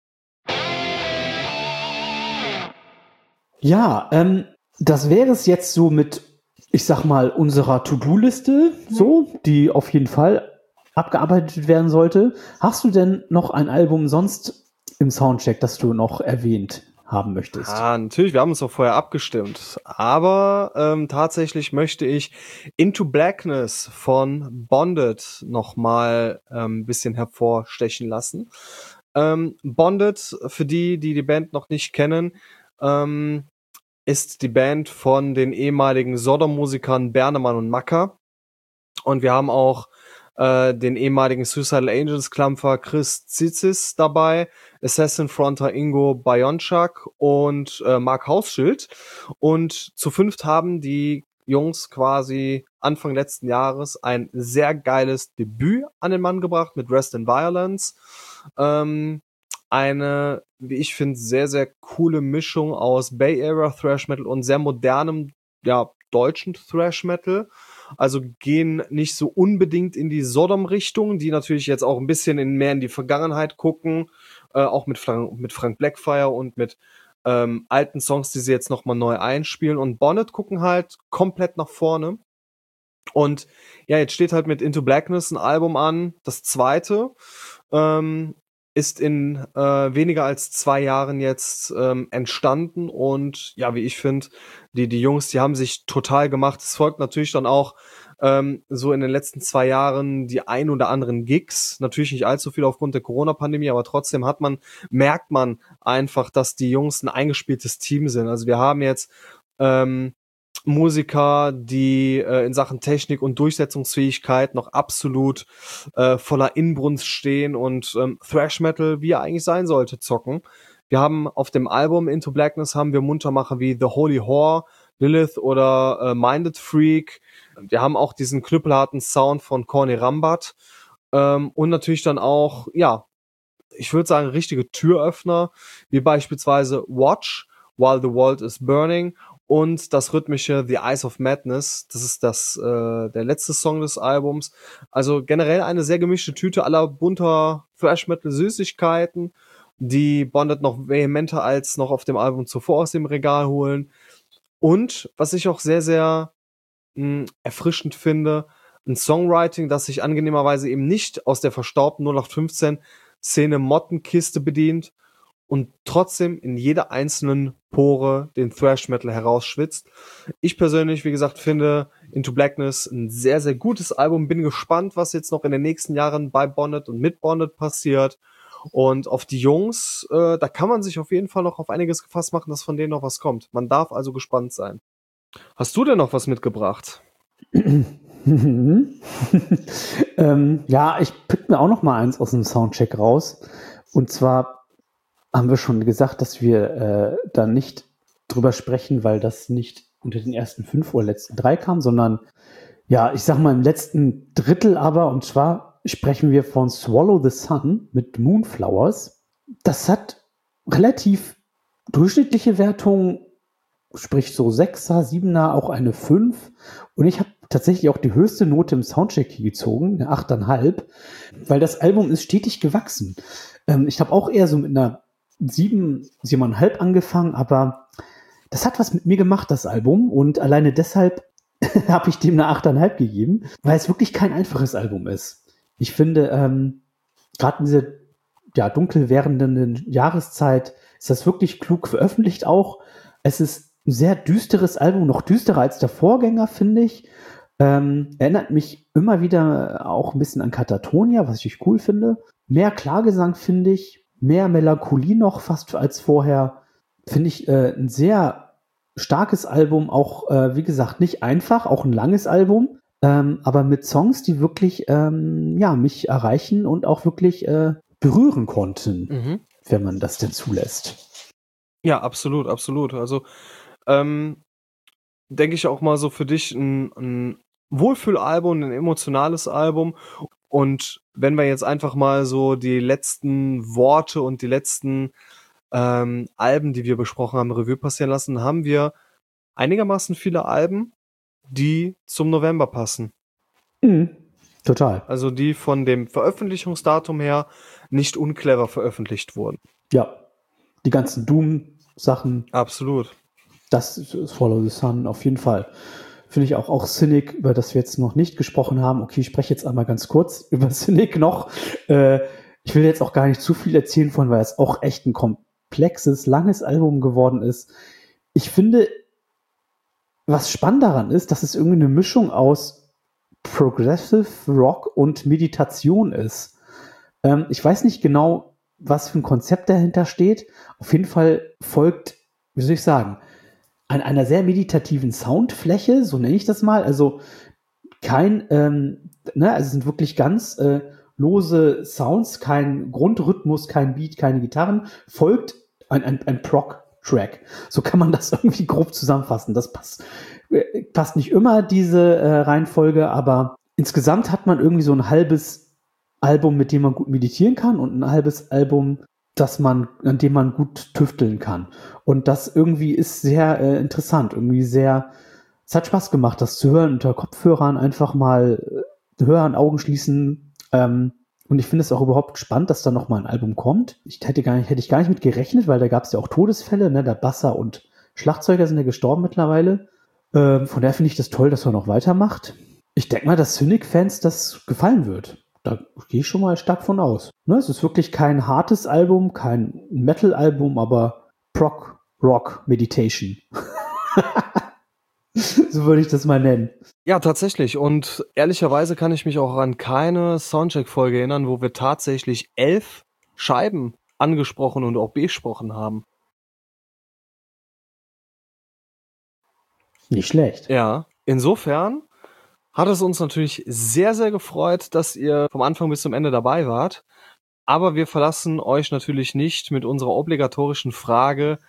Ja, das wäre es jetzt so mit, ich sag mal, unserer To-Do-Liste, so, die auf jeden Fall abgearbeitet werden sollte. Hast du denn noch ein Album sonst im Soundcheck, das du noch erwähnt haben möchtest? Ah, natürlich, wir haben uns auch vorher abgestimmt. Aber tatsächlich möchte ich Into Blackness von Bonded noch mal ein bisschen hervorstechen lassen. Bonded, für die Band noch nicht kennen, ist die Band von den ehemaligen Sodom-Musikern Bernemann und Macker. Und wir haben auch den ehemaligen Suicidal Angels-Klampfer Chris Zizis dabei, Assassin-Fronter Ingo Bajonczak und Mark Hausschild. Und zu fünft haben die Jungs quasi Anfang letzten Jahres ein sehr geiles Debüt an den Mann gebracht mit Rest in Violence. Eine, wie ich finde, sehr, sehr coole Mischung aus Bay Area Thrash Metal und sehr modernem, ja, deutschen Thrash Metal. Also gehen nicht so unbedingt in die Sodom-Richtung, die natürlich jetzt auch ein bisschen mehr in die Vergangenheit gucken, auch mit Frank Blackfire und mit alten Songs, die sie jetzt nochmal neu einspielen. Und Bonnet gucken halt komplett nach vorne. Und ja, jetzt steht halt mit Into Blackness ein Album an, das zweite. Ist in weniger als 2 Jahren jetzt entstanden und ja, wie ich finde, die Jungs, die haben sich total gemacht. Es folgt natürlich dann auch so in den letzten 2 Jahren die ein oder anderen Gigs. Natürlich nicht allzu viel aufgrund der Corona-Pandemie, aber trotzdem merkt man einfach, dass die Jungs ein eingespieltes Team sind. Also wir haben jetzt Musiker, die in Sachen Technik und Durchsetzungsfähigkeit noch absolut voller Inbrunst stehen und Thrash Metal, wie er eigentlich sein sollte, zocken. Wir haben auf dem Album Into Blackness haben wir Muntermacher wie The Holy Whore, Lilith oder Minded Freak. Wir haben auch diesen knüppelharten Sound von Corny Rambat. Und natürlich dann auch, ja, ich würde sagen, richtige Türöffner, wie beispielsweise Watch, While the World is Burning und das rhythmische The Eyes of Madness. Das ist der letzte Song des Albums. Also generell eine sehr gemischte Tüte aller bunter Thrash-Metal-Süßigkeiten, die Bonded noch vehementer als noch auf dem Album zuvor aus dem Regal holen. Und was ich auch sehr, sehr erfrischend finde, ein Songwriting, das sich angenehmerweise eben nicht aus der verstaubten 0815 Szene Mottenkiste bedient und trotzdem in jeder einzelnen Pore den Thrash Metal herausschwitzt. Ich persönlich, wie gesagt, finde Into Blackness ein sehr, sehr gutes Album. Bin gespannt, was jetzt noch in den nächsten Jahren bei Bonded und mit Bonded passiert. Und auf die Jungs, da kann man sich auf jeden Fall noch auf einiges gefasst machen, dass von denen noch was kommt. Man darf also gespannt sein. Hast du denn noch was mitgebracht? Ja, ich pick mir auch noch mal eins aus dem Soundcheck raus. Und zwar haben wir schon gesagt, dass wir da nicht drüber sprechen, weil das nicht unter den ersten 5 oder letzten 3 kam, sondern ja, ich sag mal im letzten Drittel aber. Und zwar sprechen wir von Swallow the Sun mit Moonflowers. Das hat relativ durchschnittliche Wertungen, sprich so 6er, 7er, auch eine 5. Und ich habe tatsächlich auch die höchste Note im Soundcheck hier gezogen, eine 8,5, weil das Album ist stetig gewachsen. Ich habe auch eher so mit einer 7, 7,5 angefangen, aber das hat was mit mir gemacht, das Album. Und alleine deshalb habe ich dem eine 8,5 gegeben, weil es wirklich kein einfaches Album ist. Ich finde, gerade in dieser dunkel werdenden Jahreszeit ist das wirklich klug veröffentlicht auch. Es ist ein sehr düsteres Album, noch düsterer als der Vorgänger, finde ich. Erinnert mich immer wieder auch ein bisschen an Katatonia, was ich cool finde. Mehr Klagesang, finde ich. Mehr Melancholie noch fast als vorher. Finde ich ein sehr starkes Album. Auch, wie gesagt, nicht einfach. Auch ein langes Album. Aber mit Songs, die wirklich mich erreichen und auch wirklich berühren konnten, wenn man das denn zulässt. Ja, absolut, absolut. Also denke ich auch mal so für dich ein Wohlfühlalbum, ein emotionales Album. Und wenn wir jetzt einfach mal so die letzten Worte und die letzten Alben, die wir besprochen haben, Revue passieren lassen, haben wir einigermaßen viele Alben, die zum November passen. Total. Also die von dem Veröffentlichungsdatum her nicht unclever veröffentlicht wurden. Ja, die ganzen Doom-Sachen. Absolut. Das ist Follow the Sun auf jeden Fall. Finde ich auch Cynic, über das wir jetzt noch nicht gesprochen haben. Okay, ich spreche jetzt einmal ganz kurz über Cynic noch. Ich will jetzt auch gar nicht zu viel erzählen von, weil es auch echt ein komplexes, langes Album geworden ist. Ich finde, was spannend daran ist, dass es irgendwie eine Mischung aus Progressive Rock und Meditation ist. Ich weiß nicht genau, was für ein Konzept dahinter steht. Auf jeden Fall folgt, wie soll ich sagen, an einer sehr meditativen Soundfläche, so nenne ich das mal. Also also es sind wirklich ganz lose Sounds, kein Grundrhythmus, kein Beat, keine Gitarren, folgt ein Prog-Track. So kann man das irgendwie grob zusammenfassen. Das passt nicht immer, diese Reihenfolge, aber insgesamt hat man irgendwie so ein halbes Album, mit dem man gut meditieren kann und ein halbes Album, an dem man gut tüfteln kann. Und das irgendwie ist sehr interessant, es hat Spaß gemacht, das zu hören, unter Kopfhörern einfach mal hören, Augen schließen. Und ich finde es auch überhaupt spannend, dass da nochmal ein Album kommt. Hätte ich gar nicht mit gerechnet, weil da gab es ja auch Todesfälle, ne? Der Basser und Schlagzeuger sind ja gestorben mittlerweile. Von daher finde ich das toll, dass er noch weitermacht. Ich denke mal, dass Cynic-Fans das gefallen wird. Da gehe ich schon mal stark von aus. Ne, es ist wirklich kein hartes Album, kein Metal-Album, aber Prog, Rock, Meditation. So würde ich das mal nennen. Ja, tatsächlich. Und ehrlicherweise kann ich mich auch an keine Soundcheck-Folge erinnern, wo wir tatsächlich 11 Scheiben angesprochen und auch besprochen haben. Nicht schlecht. Ja, insofern hat es uns natürlich sehr, sehr gefreut, dass ihr vom Anfang bis zum Ende dabei wart. Aber wir verlassen euch natürlich nicht mit unserer obligatorischen Frage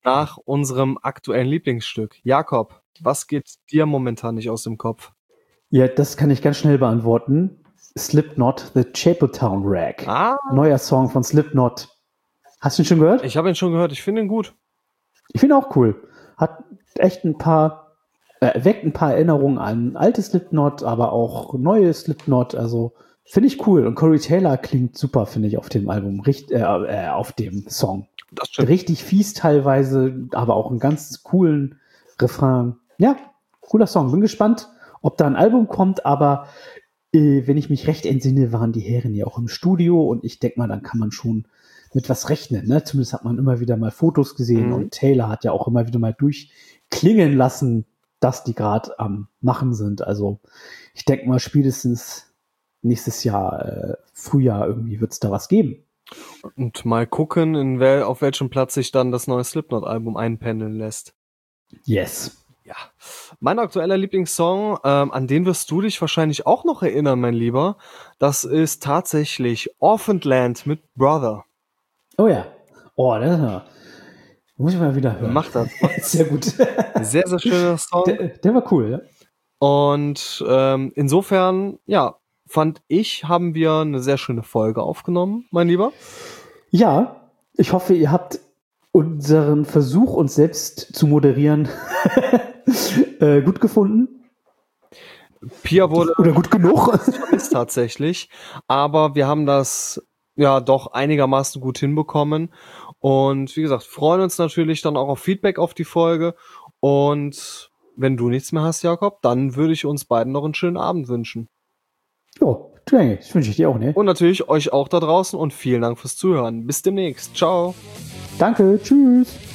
nach unserem aktuellen Lieblingsstück. Jakob, was geht dir momentan nicht aus dem Kopf? Ja, das kann ich ganz schnell beantworten. Slipknot, The Chapeltown Rag. Neuer Song von Slipknot. Hast du ihn schon gehört? Ich habe ihn schon gehört. Ich finde ihn gut. Ich finde ihn auch cool. Hat echt weckt ein paar Erinnerungen an alte Slipknot, aber auch neue Slipknot. Also finde ich cool. Und Corey Taylor klingt super, finde ich, auf dem Album, auf dem Song. Das stimmt. Richtig fies teilweise, aber auch einen ganz coolen Refrain. Ja, cooler Song. Bin gespannt, ob da ein Album kommt, aber wenn ich mich recht entsinne, waren die Herren ja auch im Studio und ich denke mal, dann kann man schon mit was rechnen. Ne? Zumindest hat man immer wieder mal Fotos gesehen und Taylor hat ja auch immer wieder mal durchklingen lassen, dass die gerade am Machen sind. Also ich denke mal, spätestens nächstes Jahr, Frühjahr irgendwie wird es da was geben. Und mal gucken, auf welchem Platz sich dann das neue Slipknot-Album einpendeln lässt. Yes. Ja, mein aktueller Lieblingssong, an den wirst du dich wahrscheinlich auch noch erinnern, mein Lieber. Das ist tatsächlich Orphaned Land mit Brother. Oh ja. Oh, das muss ich mal wieder hören. Mach das. Sehr gut. Sehr, sehr schöner Song. Der war cool, ja. Und insofern, ja, fand ich, haben wir eine sehr schöne Folge aufgenommen, mein Lieber. Ja, ich hoffe, ihr habt unseren Versuch, uns selbst zu moderieren, gut gefunden. Pia wurde oder gut genug. Ist tatsächlich, aber wir haben das ja doch einigermaßen gut hinbekommen und wie gesagt, freuen uns natürlich dann auch auf Feedback auf die Folge und wenn du nichts mehr hast, Jakob, dann würde ich uns beiden noch einen schönen Abend wünschen. Ja, das wünsche ich dir auch, ne? Und natürlich euch auch da draußen und vielen Dank fürs Zuhören. Bis demnächst. Ciao. Danke, tschüss.